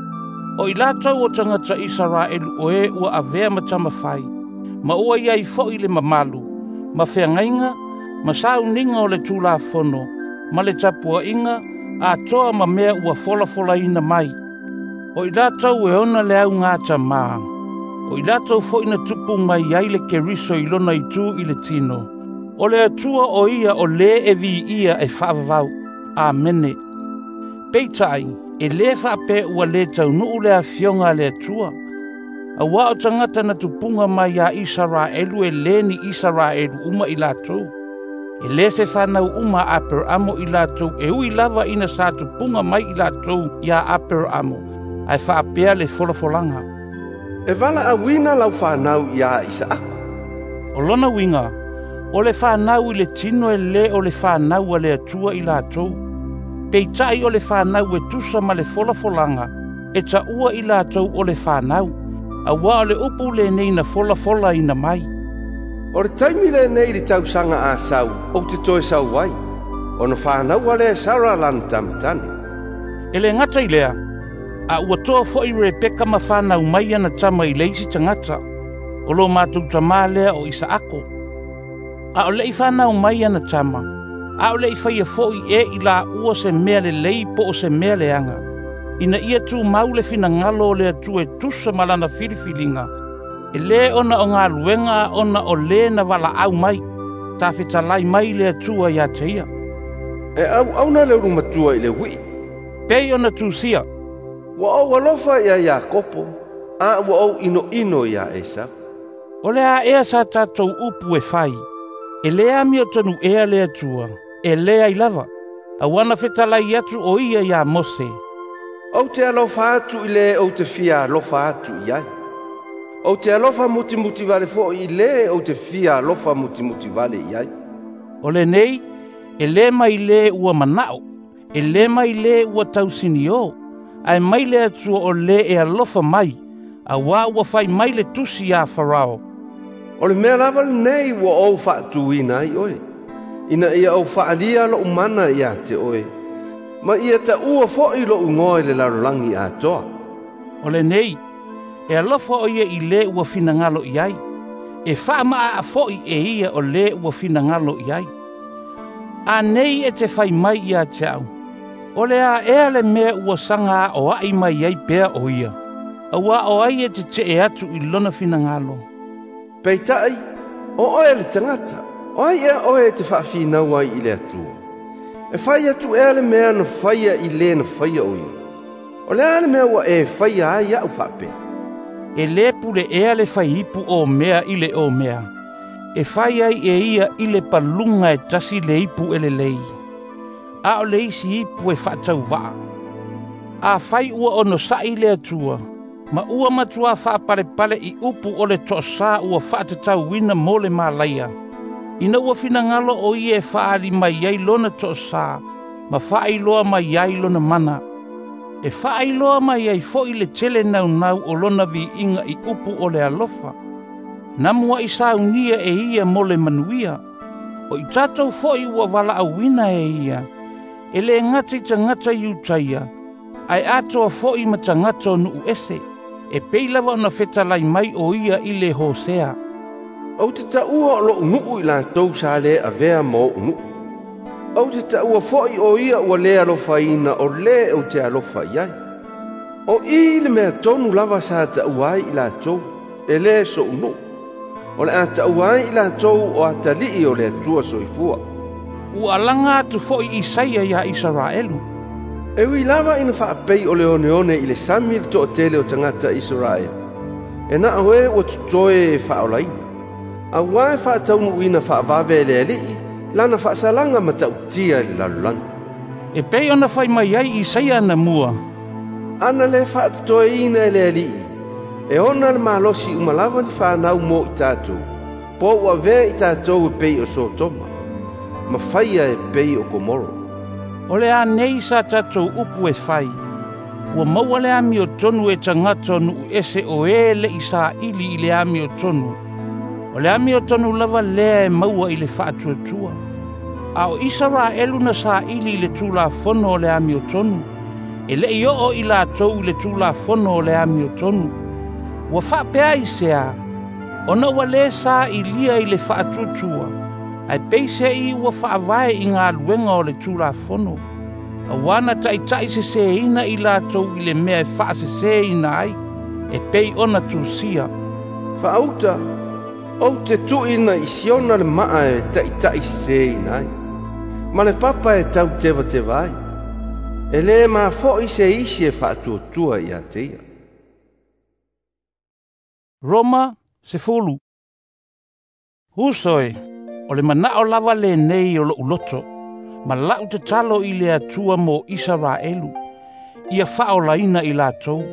O i lātou o tangata Israelu o e ua avea matama whai, ma ua ia i fo i le mamalu, ma whiangainga, ma sauninga o le tūla whono, ma le tapua inga, a toa ma mea ua fola ina mai. O i lātou e ona le au ngāta maa. O i lātou fo ina tupu mai ai le Keriso i lona i tū i le tino. O le atua o ia o le e vi ia e whaavavau. Amene. Peitai, e le whaape ua le tau nuu le a fionga le atua. A wā o tangata na tupunga mai a Israelu e le ni Israelu uma i lātou. E le se whanau uma aper amo i lātou e ui lava ina sa tupunga mai i lātou ia aper amo. Ai whaapea le wholafolanga. E wala a wina lau whanau ia isa ako. O lona winga, o le whanau i le tino e le o le whanau a le atua i lātou. Peitai o le whanau e tusa ma le wholafolanga, e ta ua i lātou o le whanau. A wā o le upu le nei na wholafola ina mai. O le taimi le nei li tau sanga a sau, o te toe sau wai. O na whanau a le sara lan tamatani. E le ngata i lea, a ua toa fo i Rebeka ma whanau mai ana tama i leisi tangata. O lo mātou tamā lea o Isaako. A o le i whanau mai ana tama. A o le i whaia fo i e i la ua se mea le lei po o se mea le anga. Ina ia tū mau le fina ngalo o le atu e tusa malana filifilinga. E le ona o ngā luenga ona o le na wala au mai. Ta whitalai mai le atua ia teia. E au na le urumatua i le hui. Pei ona tūsia. Wa au alofa ia Iakopo, a wa au ino ia Esau. O le a ea sa tātou upu e whai. E lea mi o tonu ea le atua. E lea i lava. A wana whitalai atu o ia ia Mose. O te alofa atu i le o te fia alofa atu i ai. O te alofa muti vale fo i le o te fia alofa muti vale i ai. O le nei, e le mai le ua manao. E le mai le ua tausini o. Ai mai le atua o le e alofa mai. A wā ua fai mai le tusi a Farao. O le mea lava le nei ua au whaatu ina i oe. Ina ia au whaalia lo umana ia te oe. Ma ia ta ua fo i lo ungoe le larolangi a toa. O le nei, e alofa o ia i le ua fina ngalo i ai. E wha maa a fo i e ia o le ua fina ngalo i ai. A nei e te fai mai ia te au. O le a ea le mea ua sanga o ai mai ai pea o ia. A wā o ai e te e atu i lona fina ngalo. Peitai, o oe le tangata. O ai ea oe te whaafina wai i le atua. E whai atu ea le mea na whaia i le na whaia o ia. O le ale mea wa e whaia ai au whape. E le pule ea le whai ipu o mea i le o mea. E whai ai e ia i le palunga e tasi le ipu ele lei. A o le isi ipu e whaatau waa. A whai ua ono sai le atua. Ma ua matua whaapare pale i upu o le tosa ua whaatatau wina mole malaia. Ina ua fina ngalo o ie whaali mai ai lona tosa. Ma whaailoa mai ai lona mana. E whaailoa mai ai fo i le tele nau nau o lona vi inga i upu o le alofa. Namua i saunia e ia mole manuia. O i tatou fo i ua wala a wina e ia. E le ngata i tangata i utaia. Ai atoa fo i matangata o nuu ese. E peilawa ona fetalai mai o ia i le Hosea. Au te taua o lo nuu i la tau sa le a vea mo nuu. Au te taua fo i o ia ua le alofa ina o le o te alofa iai. O i le mea tonu lava sa taua i la tau. E le so nuu. O le a taua i la tau o atalii o le atua soifua. Ua langa atu fo i Isaia ia Israelu. E ui lava ina whaapei o le one i le samil to o tele o tangata Israel. E na awe o tutoe e whaolaina. A wae whaataunu ina whaavave le alii, lana whaasalanga matautia le lalulanga. E pei ona whai mai ai Isaia na mua. Ana le whaatutoe ina le alii. E ona le malosi umalava ni whanau mo i tātou. Po ua vea i tātou e pei o Sotoma. Ma whaia e pei o Komoro. O le a nei sa tatou upu e whai. Ua maua le ami o tonu e tangata nuu ese o e le isa ili i le ami o tonu. O le ami o tonu lava lea e maua i le whaatuatua. A o Israelu na sa ili i le tūla fono o le ami o tonu. E le i o i la tau i le tūla fono o le ami o tonu. Ua whaapea i sea. Ona ua le sa i lia i le whaatuatua. Ai peise i ua whaavae i ngā luenga o le tūla fono. A wana tai se se ina i lātou i le mea e wha se ina ai. E pei ona tūsia. Whaauta, au te tuina i siona le maa e tai se ina ai. Ma le papa e tau tewa te vai. E le maa fo i se isi e whaatuatua i a teia. Roma se fulu. Husoi. O le manao lava le nei o lo uloto, ma lau te talo i le atua mo Israelu, ia whao laina i lātou.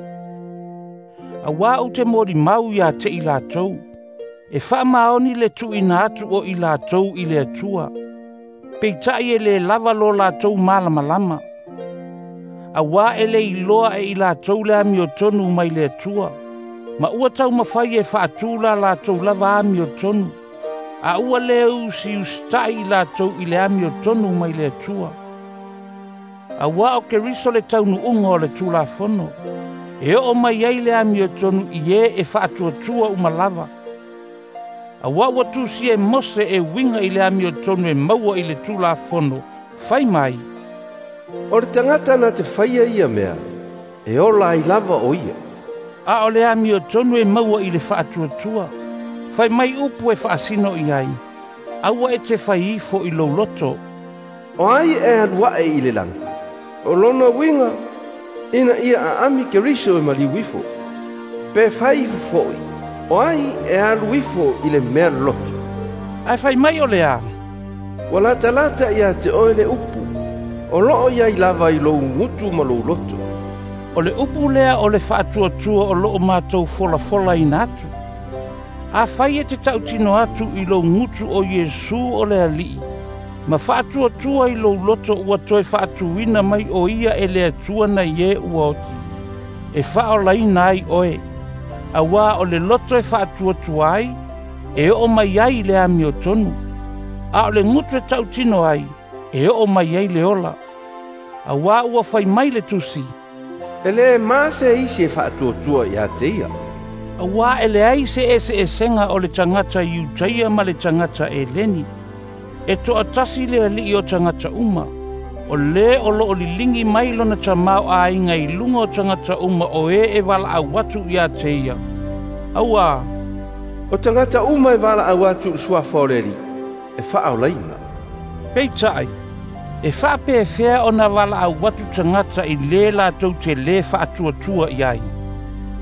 A wāu te mori mau ia te i lātou, e wha maoni le tu ina atu o i lātou i le atua, pei tai e le lava lo lātou malama lama. A wā e le iloa e i lātou le ami o tonu mai le atua, ma ua tau mawhai e wha atula lātou lava ami o tonu. A ua leu si ustai la tau i le ami o tonu mai le atua. A ua o Keriso le taunu unga o le tūla fono. E o mai ai le ami o tonu i e whaatua tua umalava. A ua tusi e mose e winga i le ami o tonu e maua i le tūla fono. Whai mai. O le tangata na te whaia ia mea. E o la i lava o ia. A o le ami o tonu e maua i le whaatua tua. Fai mai upu e whaasino i ai. Aua e te whai ifo i lau loto. O ai e adwa e i le langa. O lona winga, ina ia a ami Keriso e mali wifo. Pe whai foi. O ai e alu wifo i le mea loto. Ai whai mai o le a. Wala talata ia te oe le upu. O loo ia i lava i lou ngutu ma lou loto. O le upu lea o le whaatua tua o loo mātou fola i natu. A whai e te tautino atu i lo ngutu o Yesu o le alii. Ma whaatua tua i lo loto ua toe whaatuina mai o ia e le atua na ie ua oti. E whaolaina ai oe. A wā o le loto e whaatua tuai, e o mai ai le ami o tonu. A o le ngutu e tautino ai, e o mai ai le ola. A wā ua whai mai le tusi. E le maase isi e whaatua tua i a te ia. A wā e le ai se e senga o le tangata i utaia ma le tangata e leni. E to atasi le ali o tangata uma. O le o lo o li lingi mai lona tamau a inga i lunga o tangata uma o e wala a watu i a te ia. Aua. O tangata uma e wala a watu sua foreri. E wha laina. Pei tai. E wha pe fea o na wala a watu tangata i le la tau te le wha atua tua i ai.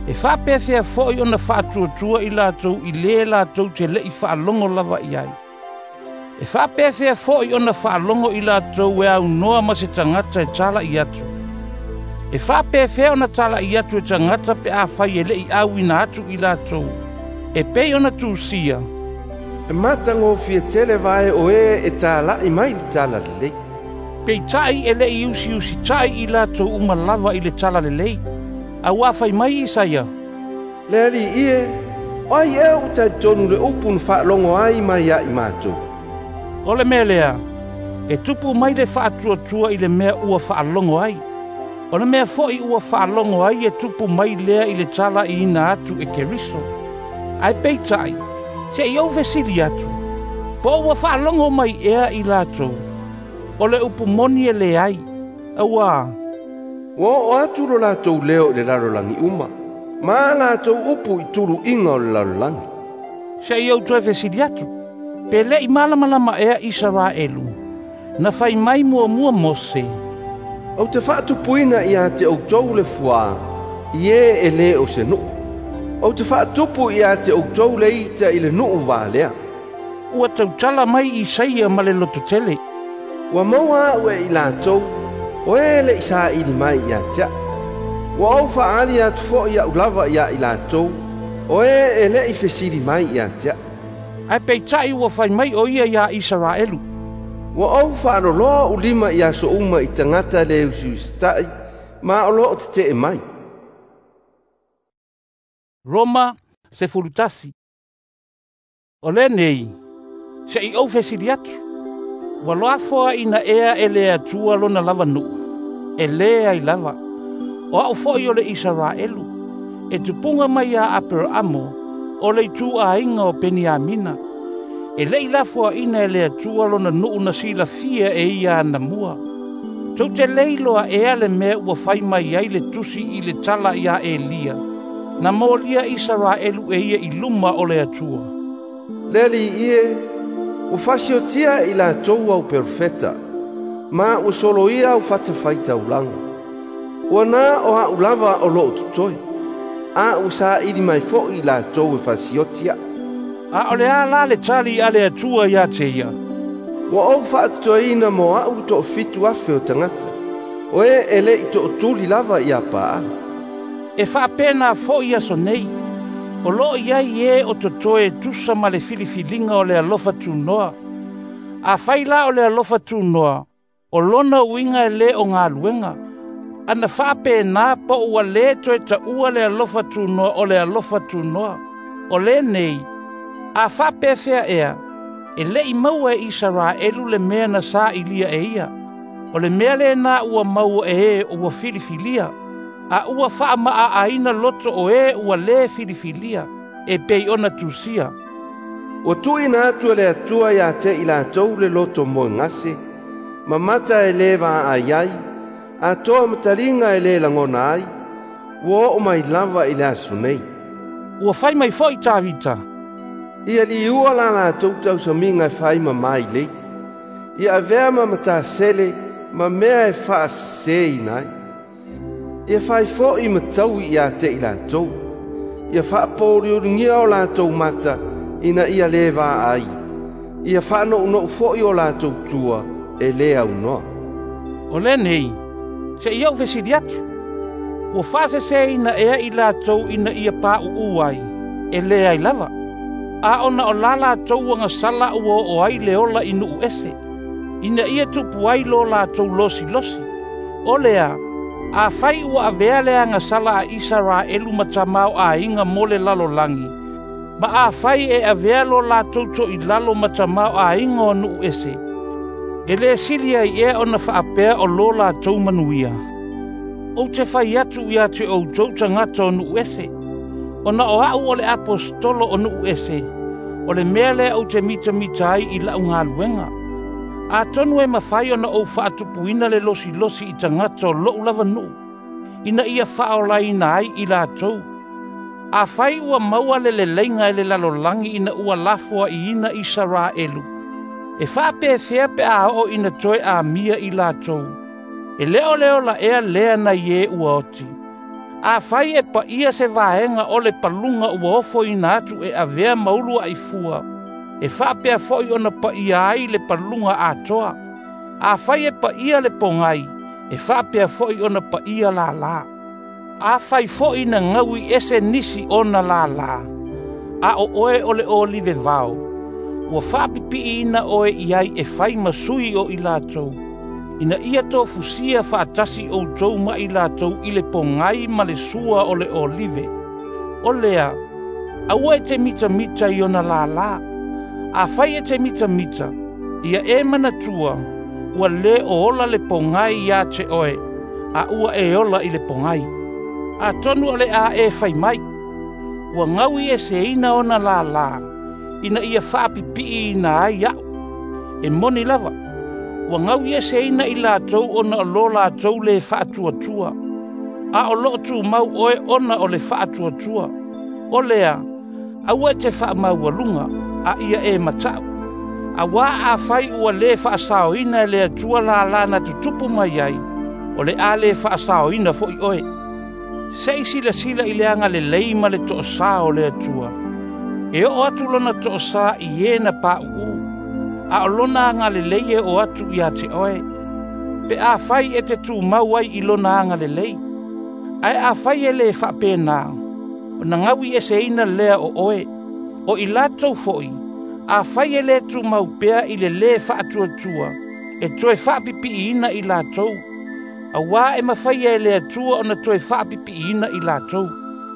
E whapewhia fōi ona whātua i lātou I le lātou te lei whaalongo lava I ai. E whapewhia fōi ona whaalongo I lātou e au noa ma se tangata e tala I atu. E whapewhia ona tala I atu e tangata pe a whai e lei au ina atu I lātou. E pei ona tūsia. E matango fia tele vai o e tala I mai li tala le lei. Pei tai e lei usi tai I lātou uma lava I le tala le lei. A wafai mai Isaia. Le ali ie, ai e o tai tonu le upun whaalongo ai mai a I mātou. O le mea lea, e tupu mai le whaatua I le mea ua whaalongo ai. O le mea fōi ua whaalongo ai e tupu mai lea I le tala I ina atu e Keriso. Ai peitai, se I au vesili atu. Po ua whaalongo mai ea I lātou. O le upu moni e le ai. Awa. O atu lo lātou leo le larolangi uma. Ma lātou upu I turu inga o le larolangi. Se I au toe vesili atu. Pe le I malamalama ea Israelu. Na whai mai mua Mose. Au te whaatupuina I a te outou le fua. I e le o se nuu. Au te whaatupu I a te outou le ita I le nuu wālea. Ua tautala mai Isaia ma le loto tele. Ua maua ue I lātou. O e le isa ili mai I a tia. Ua au whaali atu fo I a ulava I a I lātou. O e le I fesili mai I a tia. Ai peitai ua whai mai o ia Israelu. Ua au whaaroloa ulima I a so uma I tangata le usiustai. Ma o loo te te mai. Roma se fulutasi. O le nei, se I au fesili atu. Wa loafoa ina ea e le atua lona lava nuu. E lea I lava. O au foi o le Israelu. E tupunga mai a Aperamo. O le tu a inga o Peniamina. E le ilafoa ina e le atua lona nuu na sila fia e ia na mua. Tau te leiloa ea le mea ua fai mai ai le tusi I le tala ia Elia. Na molia Israelu e ia I luma o le atua. Leli ie, u fasio tia I lātou au perfeta, ma u solo ia au whatafaita ulanga. Ua nā o ha ulava o loo tutoi, a u sa ili mai fo I lātou e fasio tia. A ole a la le tali a le atua ia te ia. Ua au whaatoina mo a u to fitu afe o tangata, o e le I to tuli lava I a paala. E whaapena fo ia so nei. O lo ia e o totoe tusa ma le filifilinga o le alofa tunoa. A whaila o le alofa tunoa. O lona uinga e le o ngā luenga. Ana whaapena po ua le toe ta ua le alofa tunoa o le alofa tunoa. O le nei. A whapewhea ea. E le I maua e Israelu le mea na sa ilia e ia. O le mea le na ua maua e ua filifilia. A ua wha maa aina loto o e ua le filifilia, e pei ona tusia. O tui na atua le atua ia te I lātou le loto mo ngase, ma mata e le wa ai, a toa mataringa e le langona ai, ua o mai lava I le aso nei. Ua whai mai fo I tāwita. Ia li ua la lātou tau sa minga e whai ma mai le. Ia avea ma mata sele, ma mea e wha sei nai. Ia whai fo I matau I a te I lātou. Ia wha pōri o ringia o lātou mata ina ia le wā ai. Ia wha no fo I o lātou tua e le au noa. O le nei, se I au vesiri atu. Ua whase se ina ea I lātou ina ia pā uai, e le ai lava. A ona o la lātou anga sala ua o ai le ola inu ese. Ina ia tupu ai lo lātou losi. O lea, a whai ua avea lea nga sala a Israelu matamau a inga mole lalo langi. Ma a whai e avea lo la toto I lalo matamau a inga o nuu ese. E le silia I ea ona whaapea o lo la tau manuia. O te whai atu ia te o tauta ngata o nuu ese. Ona o au o le apostolo o nuu ese. O le mea lea o te mita ai I lau ngā luenga. A tonu e mawhai ona o whaatupuina le losi I tangata o lou lava nuu. Ina ia whaolaina ai I lātou. A whai ua maua le leinga e le lalolangi ina ua lafua I ina Israelu. E whaapewhea pe a o ina toe a mia I lātou. E leo la ea lea na ie ua oti. A fai e pa ia se vaenga o le palunga ua ofo ina atu e avea maulu a ifua. E whaapea foi ona pa ia ai le palunga atoa. A fai e pa ia le pongai. E whaapea foi ona pa ia la la. A fai foi na ngawi ese nisi ona la la. A o oe o le olive vao. Ua whaapipi ina oe iai e fai masui o ilatou. Ina ia tō fusia whaatasi o tau ma ilatou i le pongai ma le sua o le olive. O lea, aua e te mita mita i ona la la. A fai e te mita mita, ia e manatua, ua le o ola le pongai ia te oe, a ua e ola i le pongai. A tonu ale a e fai mai, ua ngawi e se ina ona la la, ina ia whaapipi ina ai au, e moni lava. Ua ngawi e se ina i lātou ona o lo lātou le whaatuatua. A o lo tu mau oe ona o le whaatuatua. O lea, aua te whaamau alunga, a ia e matau. A wā a whai ua le whaasao ina le atua la lana tutupu mai ai, o le a le whaasao ina fo i oe. Sei sila i le anga le leima le to sa o le atua. E o atu lona to sa i e na pa uu. A o lona anga le leie o atu i a te oe. Pe a whai e te tū mauai i lona anga le lei. Ai a whai e le whapena. O na ngawi e se ina lea o oe. O i lātou foi. A whai e le tū mau pea i le whaatuatua. E toi whapipi ina i lātou. A wā e mawhai e le atua o na toi whapipi ina i lātou.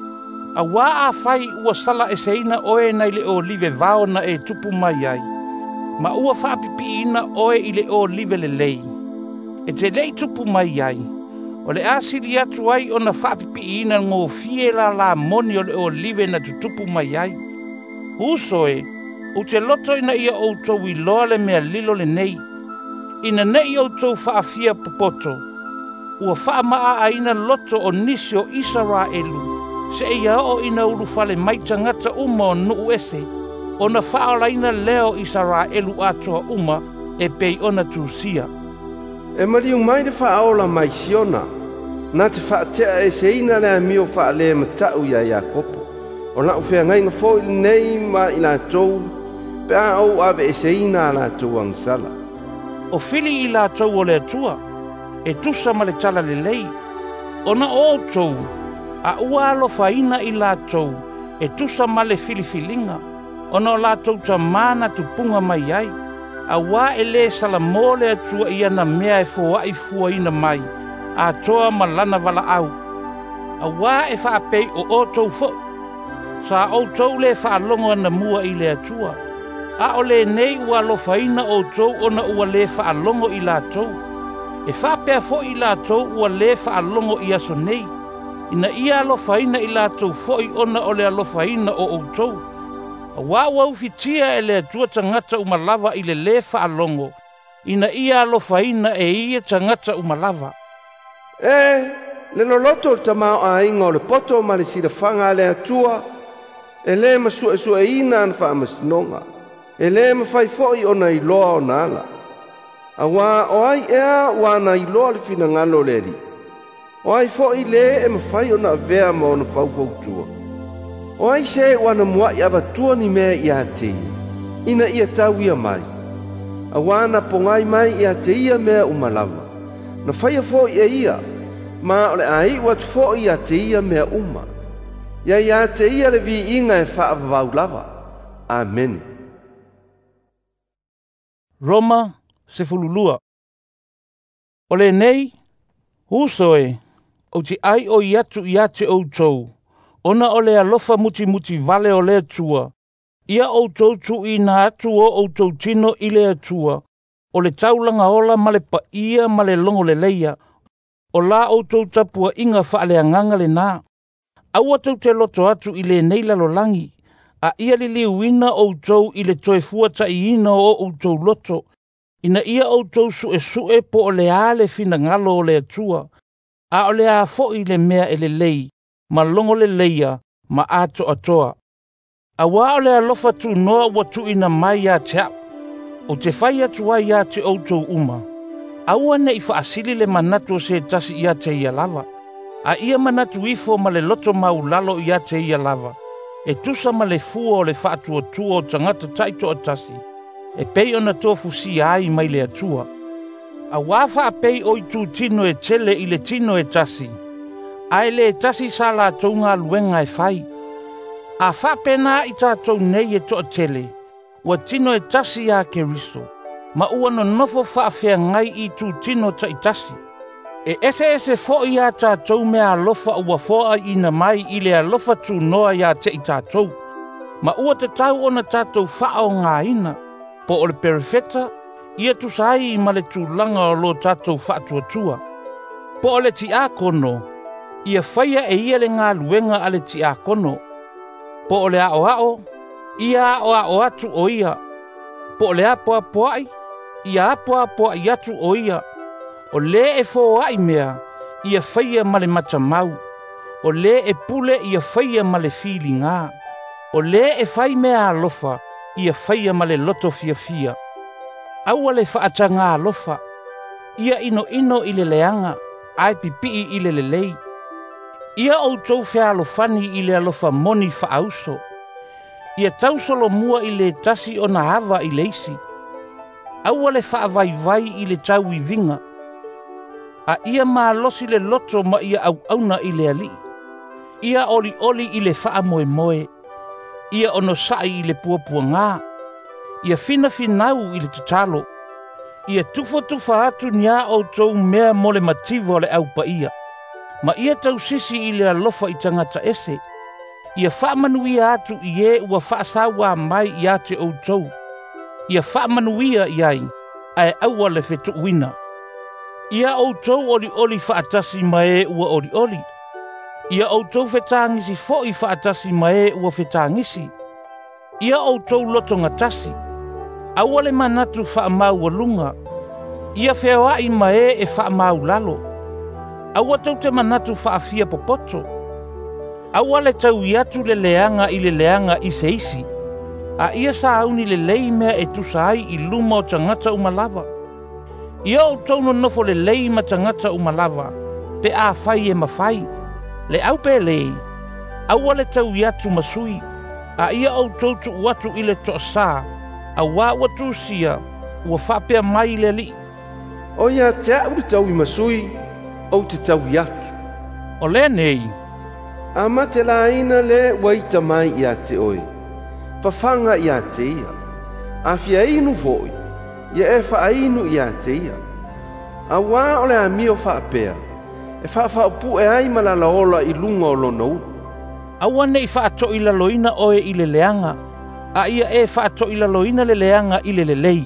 A wā a whai ua sala e se ina oe nei le olive vao na e tupu mai ai. Ma ua whaapipi ina oe i le olive le lei. E te lei tupu mai ai. O le asiri atu ai o na whaapipi ina ngō fie la moni o le olive na tutupu mai ai. Husoe, o te loto ina ia outou i loa le mea lilo le nei. Ina nei outou whaafia popoto. Ua whaamaa a ina loto o nisi o Israelu. Se ia o ina urufale mai tangata uma o nuu ese. Ona whaolaina leo Israelu atoa uma e pei ona tūsia. E mariu mai le whaola mai siona. Nā te whaatea e se ina lea mio whaale matau ia Iakopo. O na uwhea ngai ngā fōi nei ma i la tau. Pe a au awe e se ina la tau angsala. O fili i la tau o le atua. E tusa ma le tala le lei. Ona o tau. A ua alofa ina i la tau. E tusa ma le filifilinga. Ona o lātou ta mana tupunga mai ai. A wā e le salamole atua ia na mea e fōa i fua ina mai. A toa malana wala au. A wā e whaapei o otou fo. Sa outou le whaalongo na mua i le atua. A o le nei ua lofaina outou ona ua le whaalongo i lātou. E whaapea fo i lātou ua le whaalongo i aso nei. Ina ia lofaina i lātou fo i ona o le alofaina o outou. A wau fitia e le atua tangata umalava i le whaalongo. Ina ia alofaina e ia tangata umalava. Le loloto ta mau a inga o le poto ma le sirafanga le atua. E le masua ina an whaamasnonga. E le mawhai foi o na iloa o nala. A wā o ai ea wā na iloa le fina ngalo le ri. O ai foi le e mawhai o na vea ma o na whaukautua. O ai se wana mua i abatua ni mea i a te ia. Ina ia tau ia mai. A wana pongai mai i a te ia mea umalama. Na whaia fo i a ia. Ma ole ai wat fo i a te ia mea uma. Ia i a te ia le vi inga e wha avavau lava. Amen. Roma se fululua. Ole nei, husoe, o te ai o iatu i ate outou. Ona o le alofa muti vale o le atua. Ia outou tu i na atu o outou tino i le atua. O le taulanga ola ma le pa ia ma le longo le leia. O la outou tapua inga wha le anganga le nā. Au atau te loto atu i le neila lo langi. A ia li liuina outou i le toe fuata i ina o outou loto. Ina ia outou sue po o le ale fina ngalo o le atua. A o le a fo i le mea e le lei. Ma longo le leia, ma ato atoa. A wā o le alofa tu noa ua tu ina mai a te au. O te whai atu ai a te outou uma. Aua ne i whaasili le manatu se tasi i a te ia lava. A ia manatu ifo ma le loto maulalo ia te ia lava. E tusa ma le fua o le whaatua-tua o tangata taito o tasi. E pei ona tofu si ai mai le atua. A wafa a pei o i tu tino e tele i le tino e tasi. Ai le tasi sa la tounga luenga e fai. A whapena i tātou nei e toa tele. Ua tino e tasi a Keriso. Ma ua no nofo whaafea ngai i tu tino ta i tasi. E ese fo i a tātou mea alofa ua foa ina mai i le alofa tu noa ia te i tātou. Ma ua te tau ona tātou whao ngā ina. Po o le perifeta, ia tu sai ma le tūlanga o lo tātou whaatua-tua. Po o le ti a kono, ia whaia e ia le ngā luenga a le ti a kono. Po o le ao, ia ao atu o ia. Po o le apoai, ia apoai atu o ia. O le e fo ai mea, ia whaia ma le matamau. O le e pule ia whaia ma le whili ngā. O le e whai mea alofa, ia whaia ma le loto fia. Aua le whaatanga alofa, ia ino i le leanga, ai pipii i le lei. Ia o tau whea alofani i le alofa moni whaauso. Ia tausolo mua i le tasi o na hava i leisi. Aua le whaavai i le tau i vinga. A ia maa losi le loto ma ia auna i le ali. Ia oli i le wha moe. Ia ono sai i le puapua ngā. Ia finau i le tatalo. Ia tufa atu nia o tau mea mole mativo le aupa ia. Ma ia tau sisi i le alofa i tangata ese. Ia whaamanuia atu i e ua whaasawa mai i ate o tau. Ia whaamanuia iai, ai aua le fetu wina. Ia o tau oli whaatasi mai ua oli. Ia o tau whetangisi fo i whaatasi mai ua whetangisi. Ia o tau loto ngatasi. Aua le manatu whaamau walunga. Ia whea i mai e whaamau lalo. Aua tau te manatu whaafia popoto. Aua le tau i atu le leanga i le leanga i se isi. A ia sa auni le lei mea e tusai i luma o tangata umalava. Ia o tauno nofo le lei ma tangata umalava. Pe a fai e mawhai. Le au pe lei. Aua le tau i atu masui. A ia o tautu uatu i le toa a wā watu sia. Ua whapea mai le li. O ia te au le tau i masui. O te tau i atu. O le nei. A mate la ina le waita mai i a te oi. Pawhanga i a te ia. A fia inu foi. Ia e wha inu i a te ia. A wā o le a mio whaapea. E whaapau e ai malala ola i lunga o lona u. A wane i whaato i la loina oe i le leanga. A ia e whaato i la loina le leanga i le lei.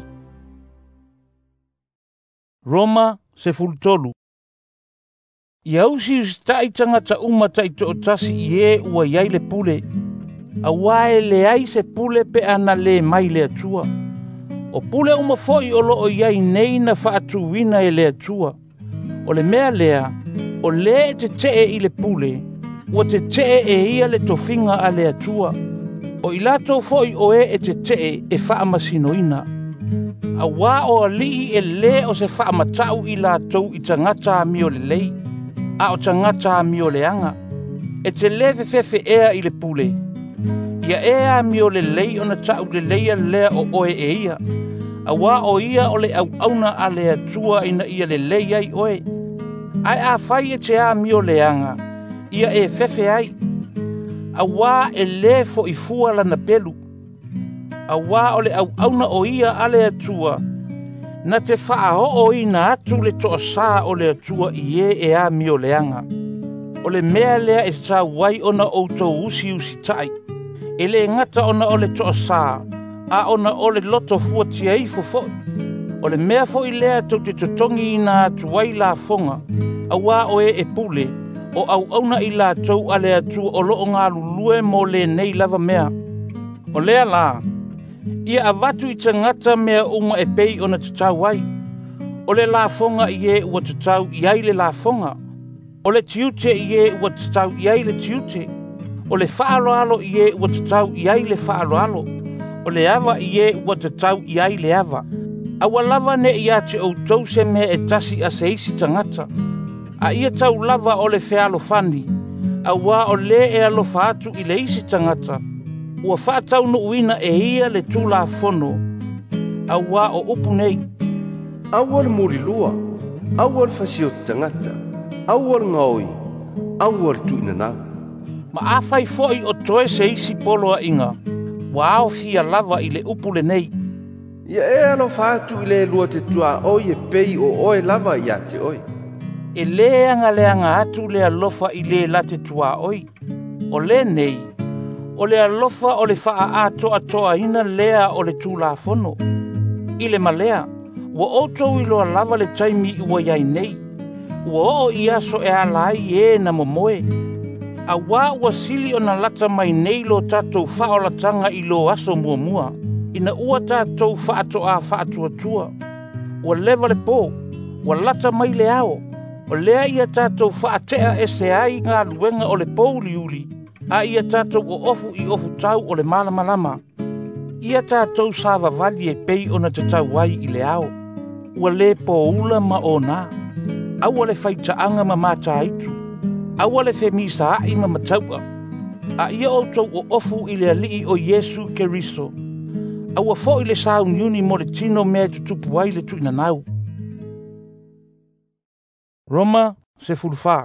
Roma se fultolu. Ia usi tai tangata umata i to tasi i e ua iai le pule. A wae le ai se pule pe ana le mai le atua. O pule uma foi o loo iai nei na whaatu wina e le atua. O le mea lea, o le te tee i le pule, ua te tee e ia le tofinga a le atua. O ilato foi o e te tee e whaamasinoina. A wā o alii e le o se whaamatau i latou i tangata mi o le lei. A o tangata mi o le anga. E te leve fefe ea i le pule. Ia ea mi o le lei o na tau le leia lea o oe e ia. A wā o ia o le au auna a le atua ina ia le leia i oe. Ai a whai e te a mi o le anga. Ia e fefe ai. A wā e le fo i fua lana pelu. A wā o le au auna o ia a le atua. Na te whaaho o ina atu le toa sā o le atua i e a mi o le anga. O le mea lea e sa wai ona o tau usi tai. E le ngata ona o le toa sā. A ona o le loto fua tia i fofo. O le mea fo i lea tau te totongi ina atu wai la fonga. A wā o e pule. O au auna i la tau a le atu o loo ngā lulue mo le nei lava mea. O lea la. Ia avatu i tangata mea uma e pei ona tatau ai. O le la fonga i e ua tatau i ai le la fonga. O le tiute i e ua tatau i ai le tiute. O le whaaloalo i e ua tatau i ai le whaaloalo. O le ava i e ua tatau i ai le ava. Awa lava ne i ate o tau se mea e tasi a se isi tangata. A ia tau lava o le fealo fani, a wā o le e alofa atu i le isi tangata, ua whaatau no uina e ia le tūla fono, a wā o upu nei. Aua le murilua, aua le fasio tangata, aua le ngaoi, aua le tuina nau. Ma awhai foi o toe se isi polo a inga, wa ao fia lava i le upu le nei. Ia e alofa atu i le lua te tua oi e pei o oe lava i ate oi. E leanga atu le alofa i le late tua oi. O le nei, o le alofa o le faa atoa ina lea o le tūla fono. I le malea, ua outou i loa lava le taimi ua iai nei. Ua o i aso e alai e na momoe. A wā ua sili o na lata mai nei lo tātou whaolatanga i lo aso mua. Ina ua tātou whaatoa. Ua lewa le pō, ua lata mai le ao. O lea ia tātou whaatea e se ai ngā luenga o le pōliuli. A ia tātou o ofu i ofu tau o le malamalama. Ia tātou sāwa vali e pei o na te tau wai i le ao. Ua le pō ula ma o nā. Aua le whaitaanga ma māta aitu. Aua le whemisa ai ma mataua. A ia outou o ofu i le alii o Yesu Keriso. Aua fo i le sauniuni mo le tino mea tutupu ai le tuina nau. Roma se fulfa.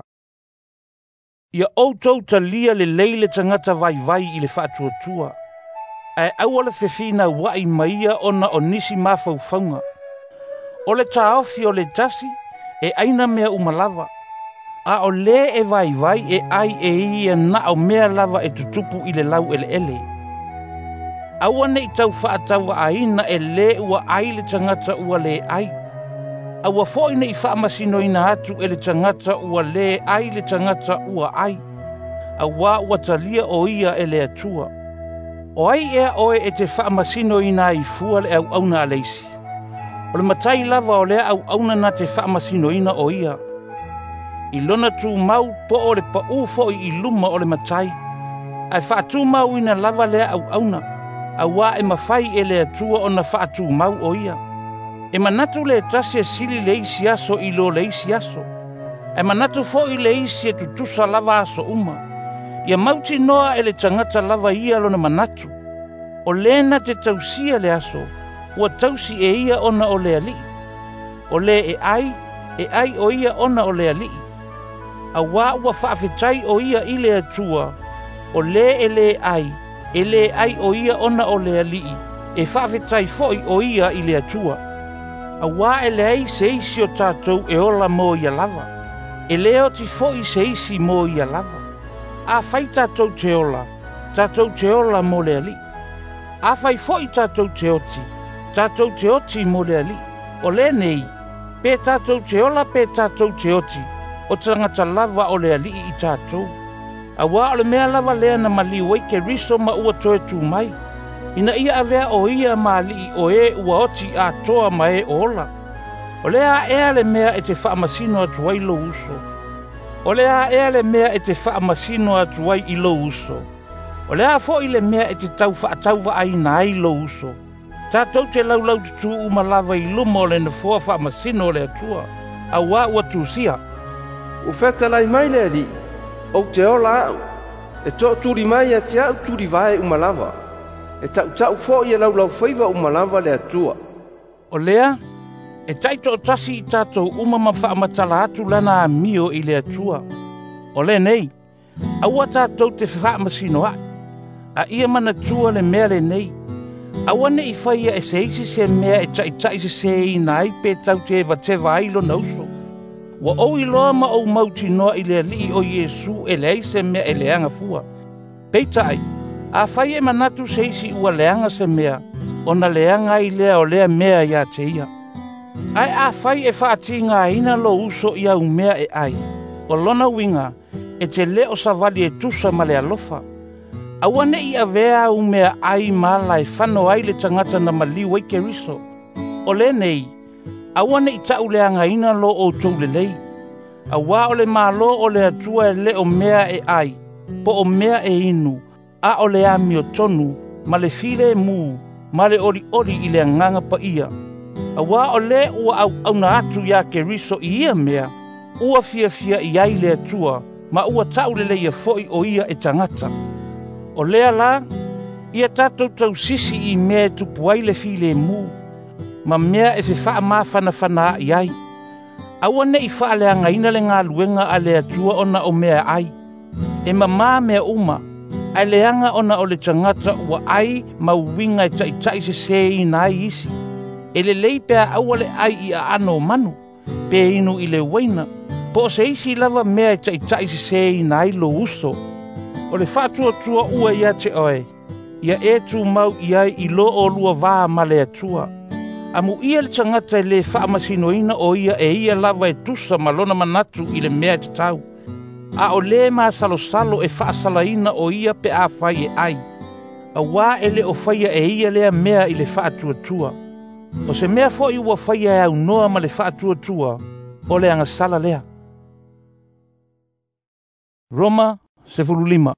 Ia outou talia le leile tangata vai i le whaatuatua. Ai aua le whewhina wai maia ona o nisi mawhauwhaunga. O le taofi o le tasi e aina mea umalava. A o le e vai e ai e ia na o mea lava e tutupu i le lau ele. Aua ne i tau whaatawa aina e le ua ai le tangata ua le ai. Aua foi ne i whaamasino ina atu e le tangata ua le ai le tangata ua ai. Aua ua talia o ia e le atua. O ai ea oe e te whaamasino ina i fua le au auna aleisi. O le matai lava o le au auna na te whaamasino ina o ia. I lona tū mau po o le pa ufo i luma o le matai. Ai whaatū mau ina lava lea au auna. A wā e mawhai e le atua o na whaatū mau o ia. E manatu le tasi e sili le isi aso i lo le isi aso. E manatu fo i le isi e tutusa lava aso uma. Ia mauti noa e le tangata lava ia lo na manatu. O lena te tausia le aso. Ua tausi e ia ona o le ali. O le e ai o ia ona o le ali. A wā ua whaafetai o ia i le atua, o le ai o ia ona o le alii, e whaafetai foi o ia i le atua. A wā e le ai se isi o tātou e ola mō ia lava, e leo ti foi se isi mō ia lava. A whai tātou te ola mō le alii. A whai foi tātou te oti mō le alii. O le nei, pe tātou te ola pe tātou te oti, o tangata lava o le alii i tātou. A wā o le mea lava lea na maliu wai Keriso ma ua toe tū mai. Ina ia avea o ia ma alii o e ua oti a toa ma e o ola. O lea ea le mea e te whaamasino atu wai lo uso. O lea ea le mea e te whaamasino atu wai i lo uso. O lea fo i le mea e te tau whaatauwa aina ai lo uso. Tātou te laulau tutu umalava i lumo le na fua whaamasino le atua. A wā ua tūsia. U feta lai mai le ali, o te ola au, e to turi mai a te au turi vae umalava, e tau fo i lau whaiva umalava le atua. O lea, e taito o tasi i tātou umama whaamatala atu lana a mio i le atua. O le nei, aua tātou te whaamasino a ia mana tua le mea le nei. Aua ne i whaia e se isi se mea e tai se i nai pe tau te te vailo na uso. Wa o i loa ma o mauti noa i le alii o Yesu e le eise mea e leanga fua. Peitai, a whai e manatu se isi ua leanga se mea, o na leanga i lea o lea mea ia te ia. Ai a whai e whaati ngā ina lo uso i au mea e ai, o lona winga e te leo sa vali e tusa ma le alofa. Awane i a vea au mea ai mala e whano ai le tangata na mali wai Keriso. O le nei, awane i tau leanga ina lo o tau le lei. A wā o le malo o le atua e le o mea e ai, po o mea e inu, a o le ami o tonu, ma le file e mū, ma le ori i le anganga pa ia. A wā o le ua au na atu ia Keriso i ia mea, ua fia iai le atua, ma ua tau le leia foi o ia e tangata. O lea la, ia tātou tau sisi i mea tupu ai le file mu, ma mea e whewha maa whana iai. Aua ne i wha le angaina le ngā luenga a le atua ona o mea ai. E ma mea uma, ai le anga ona o le tangata ua ai ma uwinga e tai se i nai isi. E le leipea aua le ai i a ano manu, pe inu i le waina, po se isi lava mea e tai se i nai lo uso. O le whātua ua ia te oe, ia e tu mau iai i lo o lua vaa ma le atua. Amu ia le tangata e le whaamasinoina o ia e ia lava e tusa malona manatu i le mea te tau. A o le maa salo e whaasalaina o ia pe a whai e ai. A wā e le o whaia e ia lea mea i le whaatua. O se mea fo i ua whaia e au noa ma le whaatua, o le anga sala lea. Roma 15.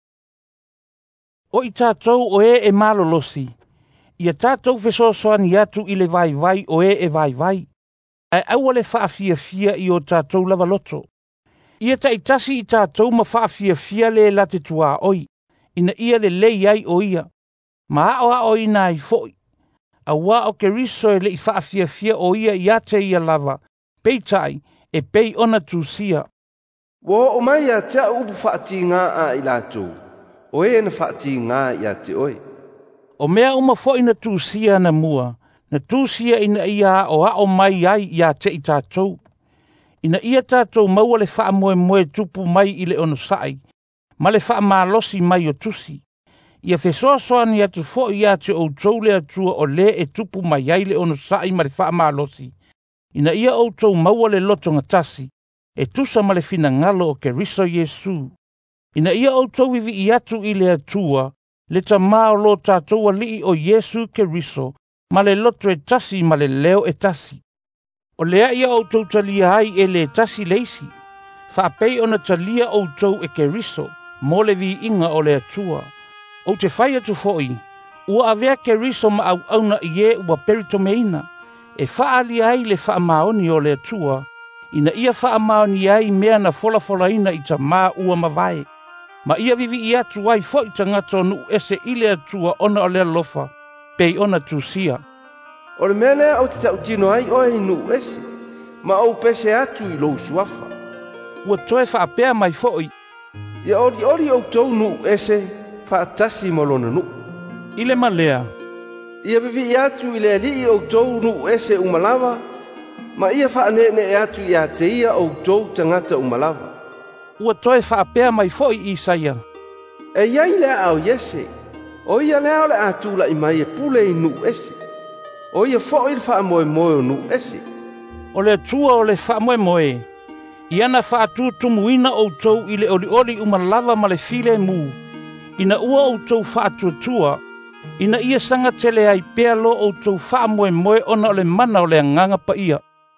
O i tātou o e malolosi. Ia tātou fesoasoani atu i le vai o e vai. Ai aua le whaafia i o tātou lava loto. Ia taitasi i tātou ma whaafia le late tua oi. Ina ia le lei ai o ia. Ma ao ina i foi. A wā o Keriso e le i whaafia o ia i ate ia lava. Peitai e pei ona tūsia. Wo o mai a te upu whaati ngā a i lātou. O e na whaati ngā i a te oi. O mea uma fo ina tūsia na mua. Na tūsia ina ia o mai ai i a te i tātou. Ina ia tātou maua le wha moe tupu mai i le ono sai. Ma le wha malosi mai o tusi. Ia fesoasoani atu fo i a te o tau le atua o le e tupu mai ai le ono sai ma le wha malosi. Ina ia o tau maua le loto ngatasi. E tusa ma le fina ngalo o Keriso Yesu. Ina ia o tau vivi i atu i le atua. Le ta mao lo tātou ali o Yesu Keriso. Ma le loto e tasi ma le leo e tasi. O lea ia o tau talia ai e le tasi leisi. Whaapei ona talia o tau e Keriso. Mo le vi inga o le atua. O te whai atu foi. Ua avea Keriso ma au auna i e ua peritomeina. E whaali ai le whaamaoni o le atua. Ina ia whaamaoni ai mea na fola ina i ta maa ua mawai. Ma ia vivi i atu ai foi tangata nu ese i le atua ona o le alofa. Pei ona tūsia. O le mele au te tau tino ai o e nu ese. Ma au pese atu i lou suafa. Ua toe whaapea mai foi. Ia ori au tau nu ese whaatasi malona nu. Ile malea. Ia vivi i atu i le ali au tau nu ese umalawa. Ma ia whaanene e atu i a te ia au tau tangata umalawa. Ua toe whaapea mai foi Isaia. E iai lea au yese. O ia lea ole atu la i mai e pule i nu ese. O ia fo i wha moe o nu ese. O le tua o le wha moe. Iana wha atu tumuina o tau i le oli umalawa ma le file mu. Ina ua o tau wha tua. Ina ia sanga tele ai pea lo o tau wha moe ona o le mana o le anganga pa ia.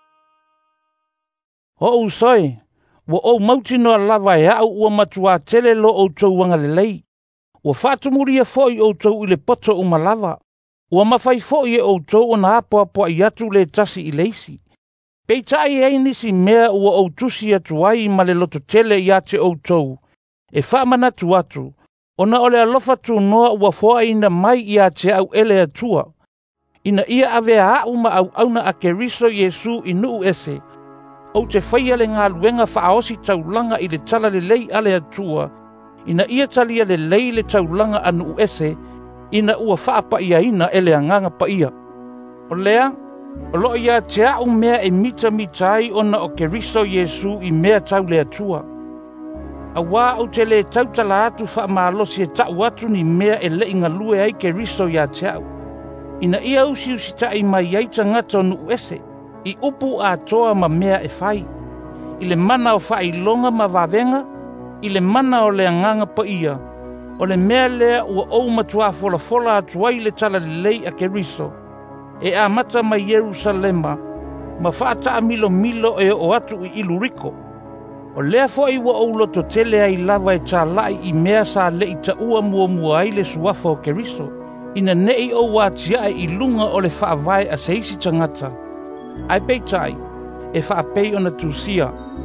O usoi. Wa o mautino lava e au ua matua tele lo o tau wanga le lei. Wa whaatumuria foi o tau i le poto umalawa. Ua mawhai foi e o tau o na apo i atu le tasi i leisi. Peitai e nisi mea ua o tusi atu ai ma le loto tele i ate o tau. E whaamana tu atu. Ona ole alofa tu noa ua foa ina mai i ate au ele atua. Ina ia ave a uma au auna a Keriso Yesu i nuu ese. O te whaia le ngā luenga whaosi taulanga i le tala le lei ale atua. Ina ia talia le lei le taulanga anu ese. Ina ua whaapa ia ina ele anganga pa ia. O lea, o lo ia te au mea e mita ai ona o Keriso Yesu i mea tau le atua. A wā au te le tautala atu wha maalosi e tau atu ni mea e le inga lue ai Keriso ia te au. Ina ia usi tai mai ai tangata nu ese. I upu a toa ma mea e whai. I le mana o whai longa ma wavenga. I le mana o le anganga pa ia. O le mea lea ua ou matua fola atuai le tala le lei a Keriso. E a mata mai Yerusalema. Ma whaata milo e o atu i Iluriko. O lea fo i ua ou loto tele ai lava e tā lai i mea sa le i ta ua mua ai le suafa o Keriso. Ina nei o watia i lunga o le whaavai a seisi tangata. Ai peitai, e whaapei ona tūsia.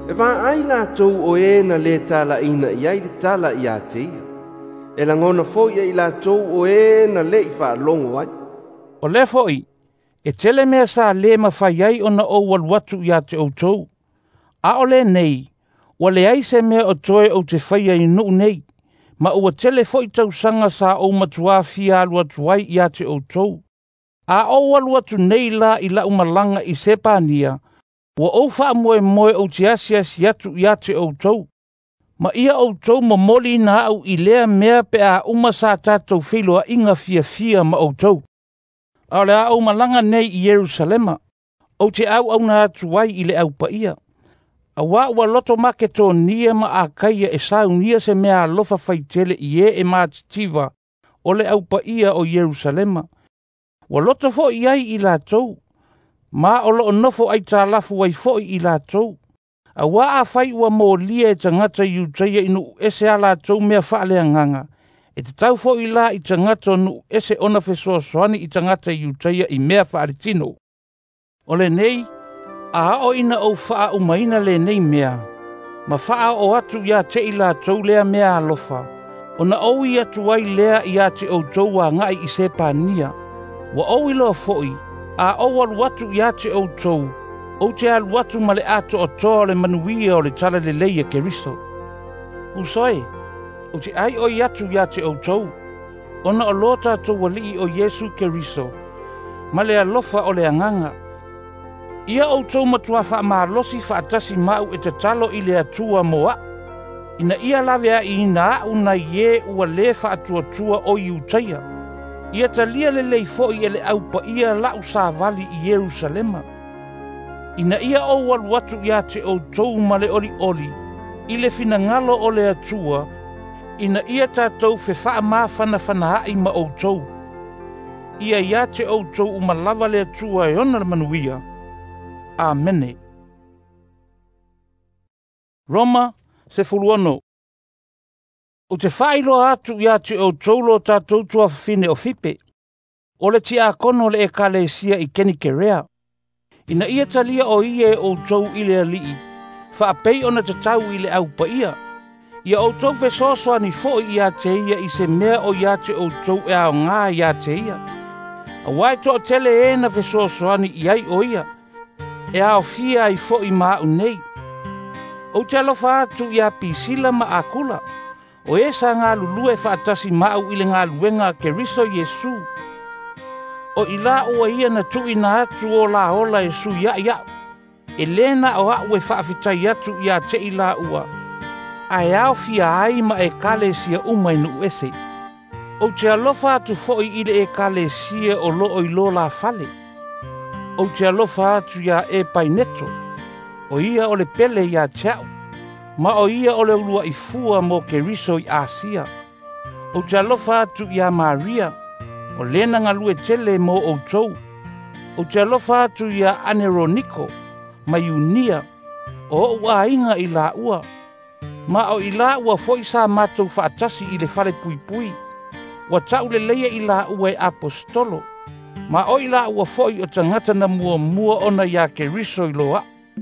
E va ai lātou o e na le tala ina iai le tala i a teia. E langona foi e lātou o e na le i wha longo ai. O le foi, e tele mea sa le mawhai ai o na o walwatu i a te outou. A o le nei, wa le ai se mea o toe o te whaia i nuu nei, ma ua tele foi tau sanga sa o matua fia alua tuai i a te outou. A o walwatu nei la i la umalanga i sepania, wa o wha moe moe o te asiasi atu i a te outou. Ma ia outou mo moli na au i lea mea pe a umasa tātou whiloa inga fia ma outou. A le a o malanga nei i Jerusalema, o te au na atuai i le au pa ia. A wa loto maketo nia ma a kaia e sau nia se mea lofa faitele i e maatitiva o le au pa ia o Jerusalema. Wa loto fo i ai i lātou, ma o lo nofo ai tā lafu ai fo i lātou. A wa a fai ua mō lia e tangata i utaia inu ese a lātou mea whaale anganga. E te tau fo i la i tangata nu ese ona fesoa soani i tangata i utaia i mea whaare tino. O le nei, a o ina o wha umaina le nei mea. Ma wha o atu ia te i lātou lea mea alofa. O na au i atu ai lea i a te outou a ngai i sepania. Wa au i loa foi, a o walu atu i a te outou. O te alu atu ma le ato o toa le manuia o le tala le leia Keriso. Usoe, o te ai o i atu i a te outou. Ona o lota to wali o Yesu Keriso. Ma le alofa o le anganga. Ia outou matua wha maalosi wha atasi mau e te talo i le atua moa. Ina ia lawe a ina au na ie ua le wha atua o i utaia. Ia talia le leifoi e le aupa ia lau sa vali i Jerusalema. Ina ia o walu atu ia te outou ma le oli. I le fina ngalo o le atua. Ina ia tātou fe wha maa whana hai ma outou. Ia te outou umalawa le atua e ona le manuia. Amene. Roma se fuluano. O te whailo atu ia te outou lo tātou tua whine o fipe. O le tia kono le ekalesia i Kenikerea. Ina ia talia o ia e outou i le alii. Whaapei ona te tau i le aupa ia. Ia outou fesosoa ni fo ia te ia i se mea o ia te outou e ao ngā ia te ia. A wai to tele e na fesosoa ni iai o ia. E ao fia i fo i maa unei. O te alofa atu ia pisila ma akula. O esa ngā lulue whaatasi mau i le ngā luenga Keriso Yesu. O ila ua ia na tui na atu o la ola Yesu ia. E lena o au e whaafitai atu ia te ila ua. Ai au fia ai ma e kalesia umainu ese. O te alofa atu foi i le e kalesia o lo i lo la fale. O te alofa atu ia e paineto. O ia o le pele ia teau. Ma o ia o le ulua i fua mo Keriso i Asia. O te alofa atu ia Maria. O lena ngalue tele mo outou. O te alofa atu ia Aneroniko. Ma Iunia. O ua inga i la ua. Ma o i la ua foi sa matou whaatasi i le whare pui. Wa tau le leia i la ua e apostolo. Ma o i la ua foi o tangata na mua ona ia Keriso i loa.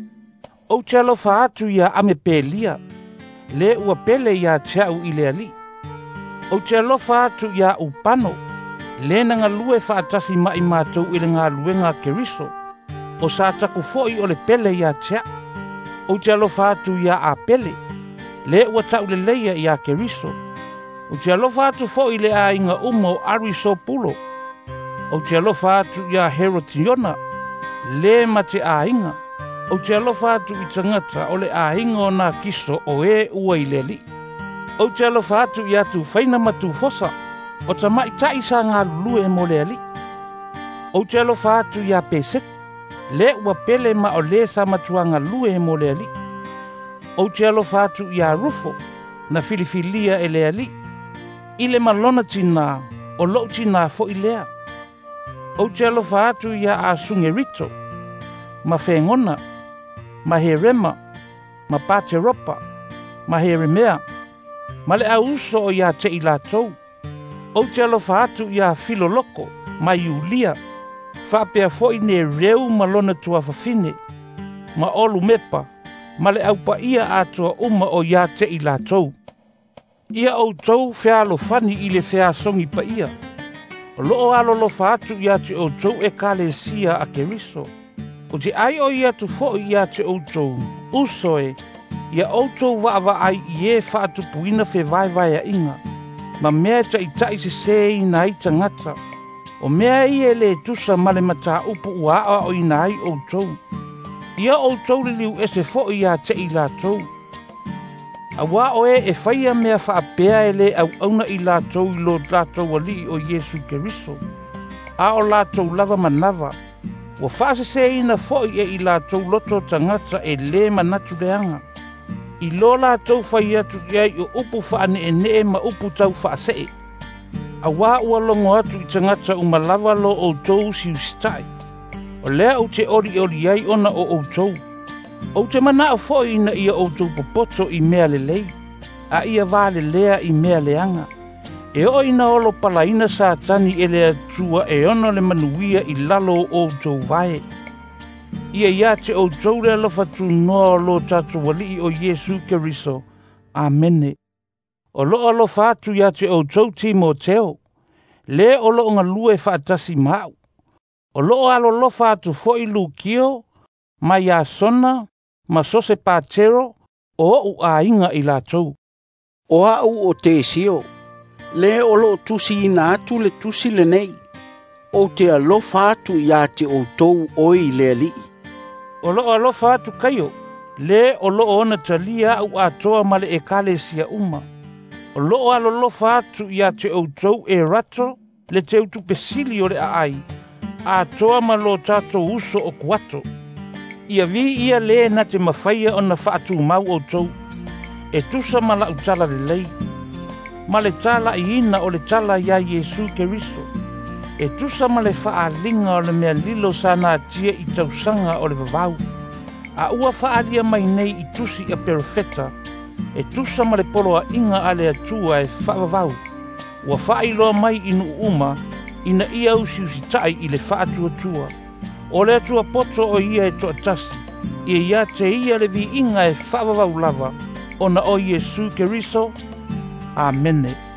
O te alofa atu ia Amepelia. Le ua pele ia teau i le ali. O te alofa atu ia Upano. Le na ngalue whaatasi mai mātou i le ngā luenga Keriso. O sa taku foi o le pele ia tea. O te alofa atu ia Apele. Le ua tau le leia ia Keriso. O te alofa atu foi le a inga o Arisopulo. O te alofa atu ia Herotiona. Le ma te a inga. O te alofa atu i tangata o le a inga o nā kiso o e ua i le li. O te alofa atu i atu whaina matu fosa. O ta mai tai sa ngā lulue mo le ali. O te alofa atu i a Pesek. Le ua pele ma o le sa matuanga lue mo le ali. O te alofa atu i a Rufo. Na filifilia e le ali. I le malona tina o lo tina fo i lea. O te alofa atu i a Asungerito. Ma Fengona. Ma Herema, ma Pateropa, ma Heremea, ma le auso o ia te i lātou. O te alofa atu ia Filoloko, ma Iulia, whapea foi ne reu ma lona tua whawhine, ma Olumepa, Male au pa ia atua uma o ia te I lātou. Ia o tau fea lo fani I le fea songi pa ia. O loo alo lo fatu ia te o tau e kalesia a Keriso. O te ai o ia tu fo ia te o tau. Usoe, ia o tau wa ai I e fatu puina fe vai a inga. Ma mea ta I se se ina I tangata. O mea I e le tusa male mata upu ua o ina ai o tau. Ia o tau li liu ese fo ia te I lātou. A wā oe e whaia mea whaapea e le au auna I lātou I lo lātou ali o Yesu Keriso. A o lātou lava manava. Wa whaase se ina fo I lātou loto tangata e le manatu leanga. I lo lātou whaia tu iai o upu whaane e ne ma upu tau whaasee. A wā ua longo atu I tangata umalava lo o tou si ustai. O lea o te ori ai ona o tou. O te mana o foi na ia o tou popoto I mea lelei. A ia vale lea I mea leanga. E o ina olo palaina sa tani e lea tua e ono le manuia I lalo o tou vae. Ia ia te o tou lea lofatu noa lo tatu wali o Yesu Keriso. Amene. O lo alo fatu ia te o tou Timoteo. Le o lo nga lue fatasi mau. O lo alo lo fatu fo I Lukio. Ma ia sona. Ma sose pātero, o u a inga I lātou. O au o te sio, le o lo tusi ina atu le tusi le nei, o te alofa atu ia te o tou oi le li. O lo alofa atu kaio, le o lo ona talia au atoa male e kalesia uma. O lo alofa atu ia te o tou e rato, le te utu pesili o le ai, atoa malo tato uso o kuato. Ia vi ia le na te mawhaia o na whaatu mau o tau. E tusa ma la utala le lei. Ma le tala I ina o le tala ia Yesu Keriso. E tusa ma le whaalinga o le mea lilo sana tia I tausanga o le vavau. A ua whaalia mai nei I tusi a perfeta. E tusa ma le poloa inga a le atua e whaavavau. Ua whaailoa mai inu uma, ina ia usi tai I le whaatua tua. O le atua poto o ia e toa tasi, ia te ia le vi inga e whaavavau lava, o na o Yesu Keriso. Amene.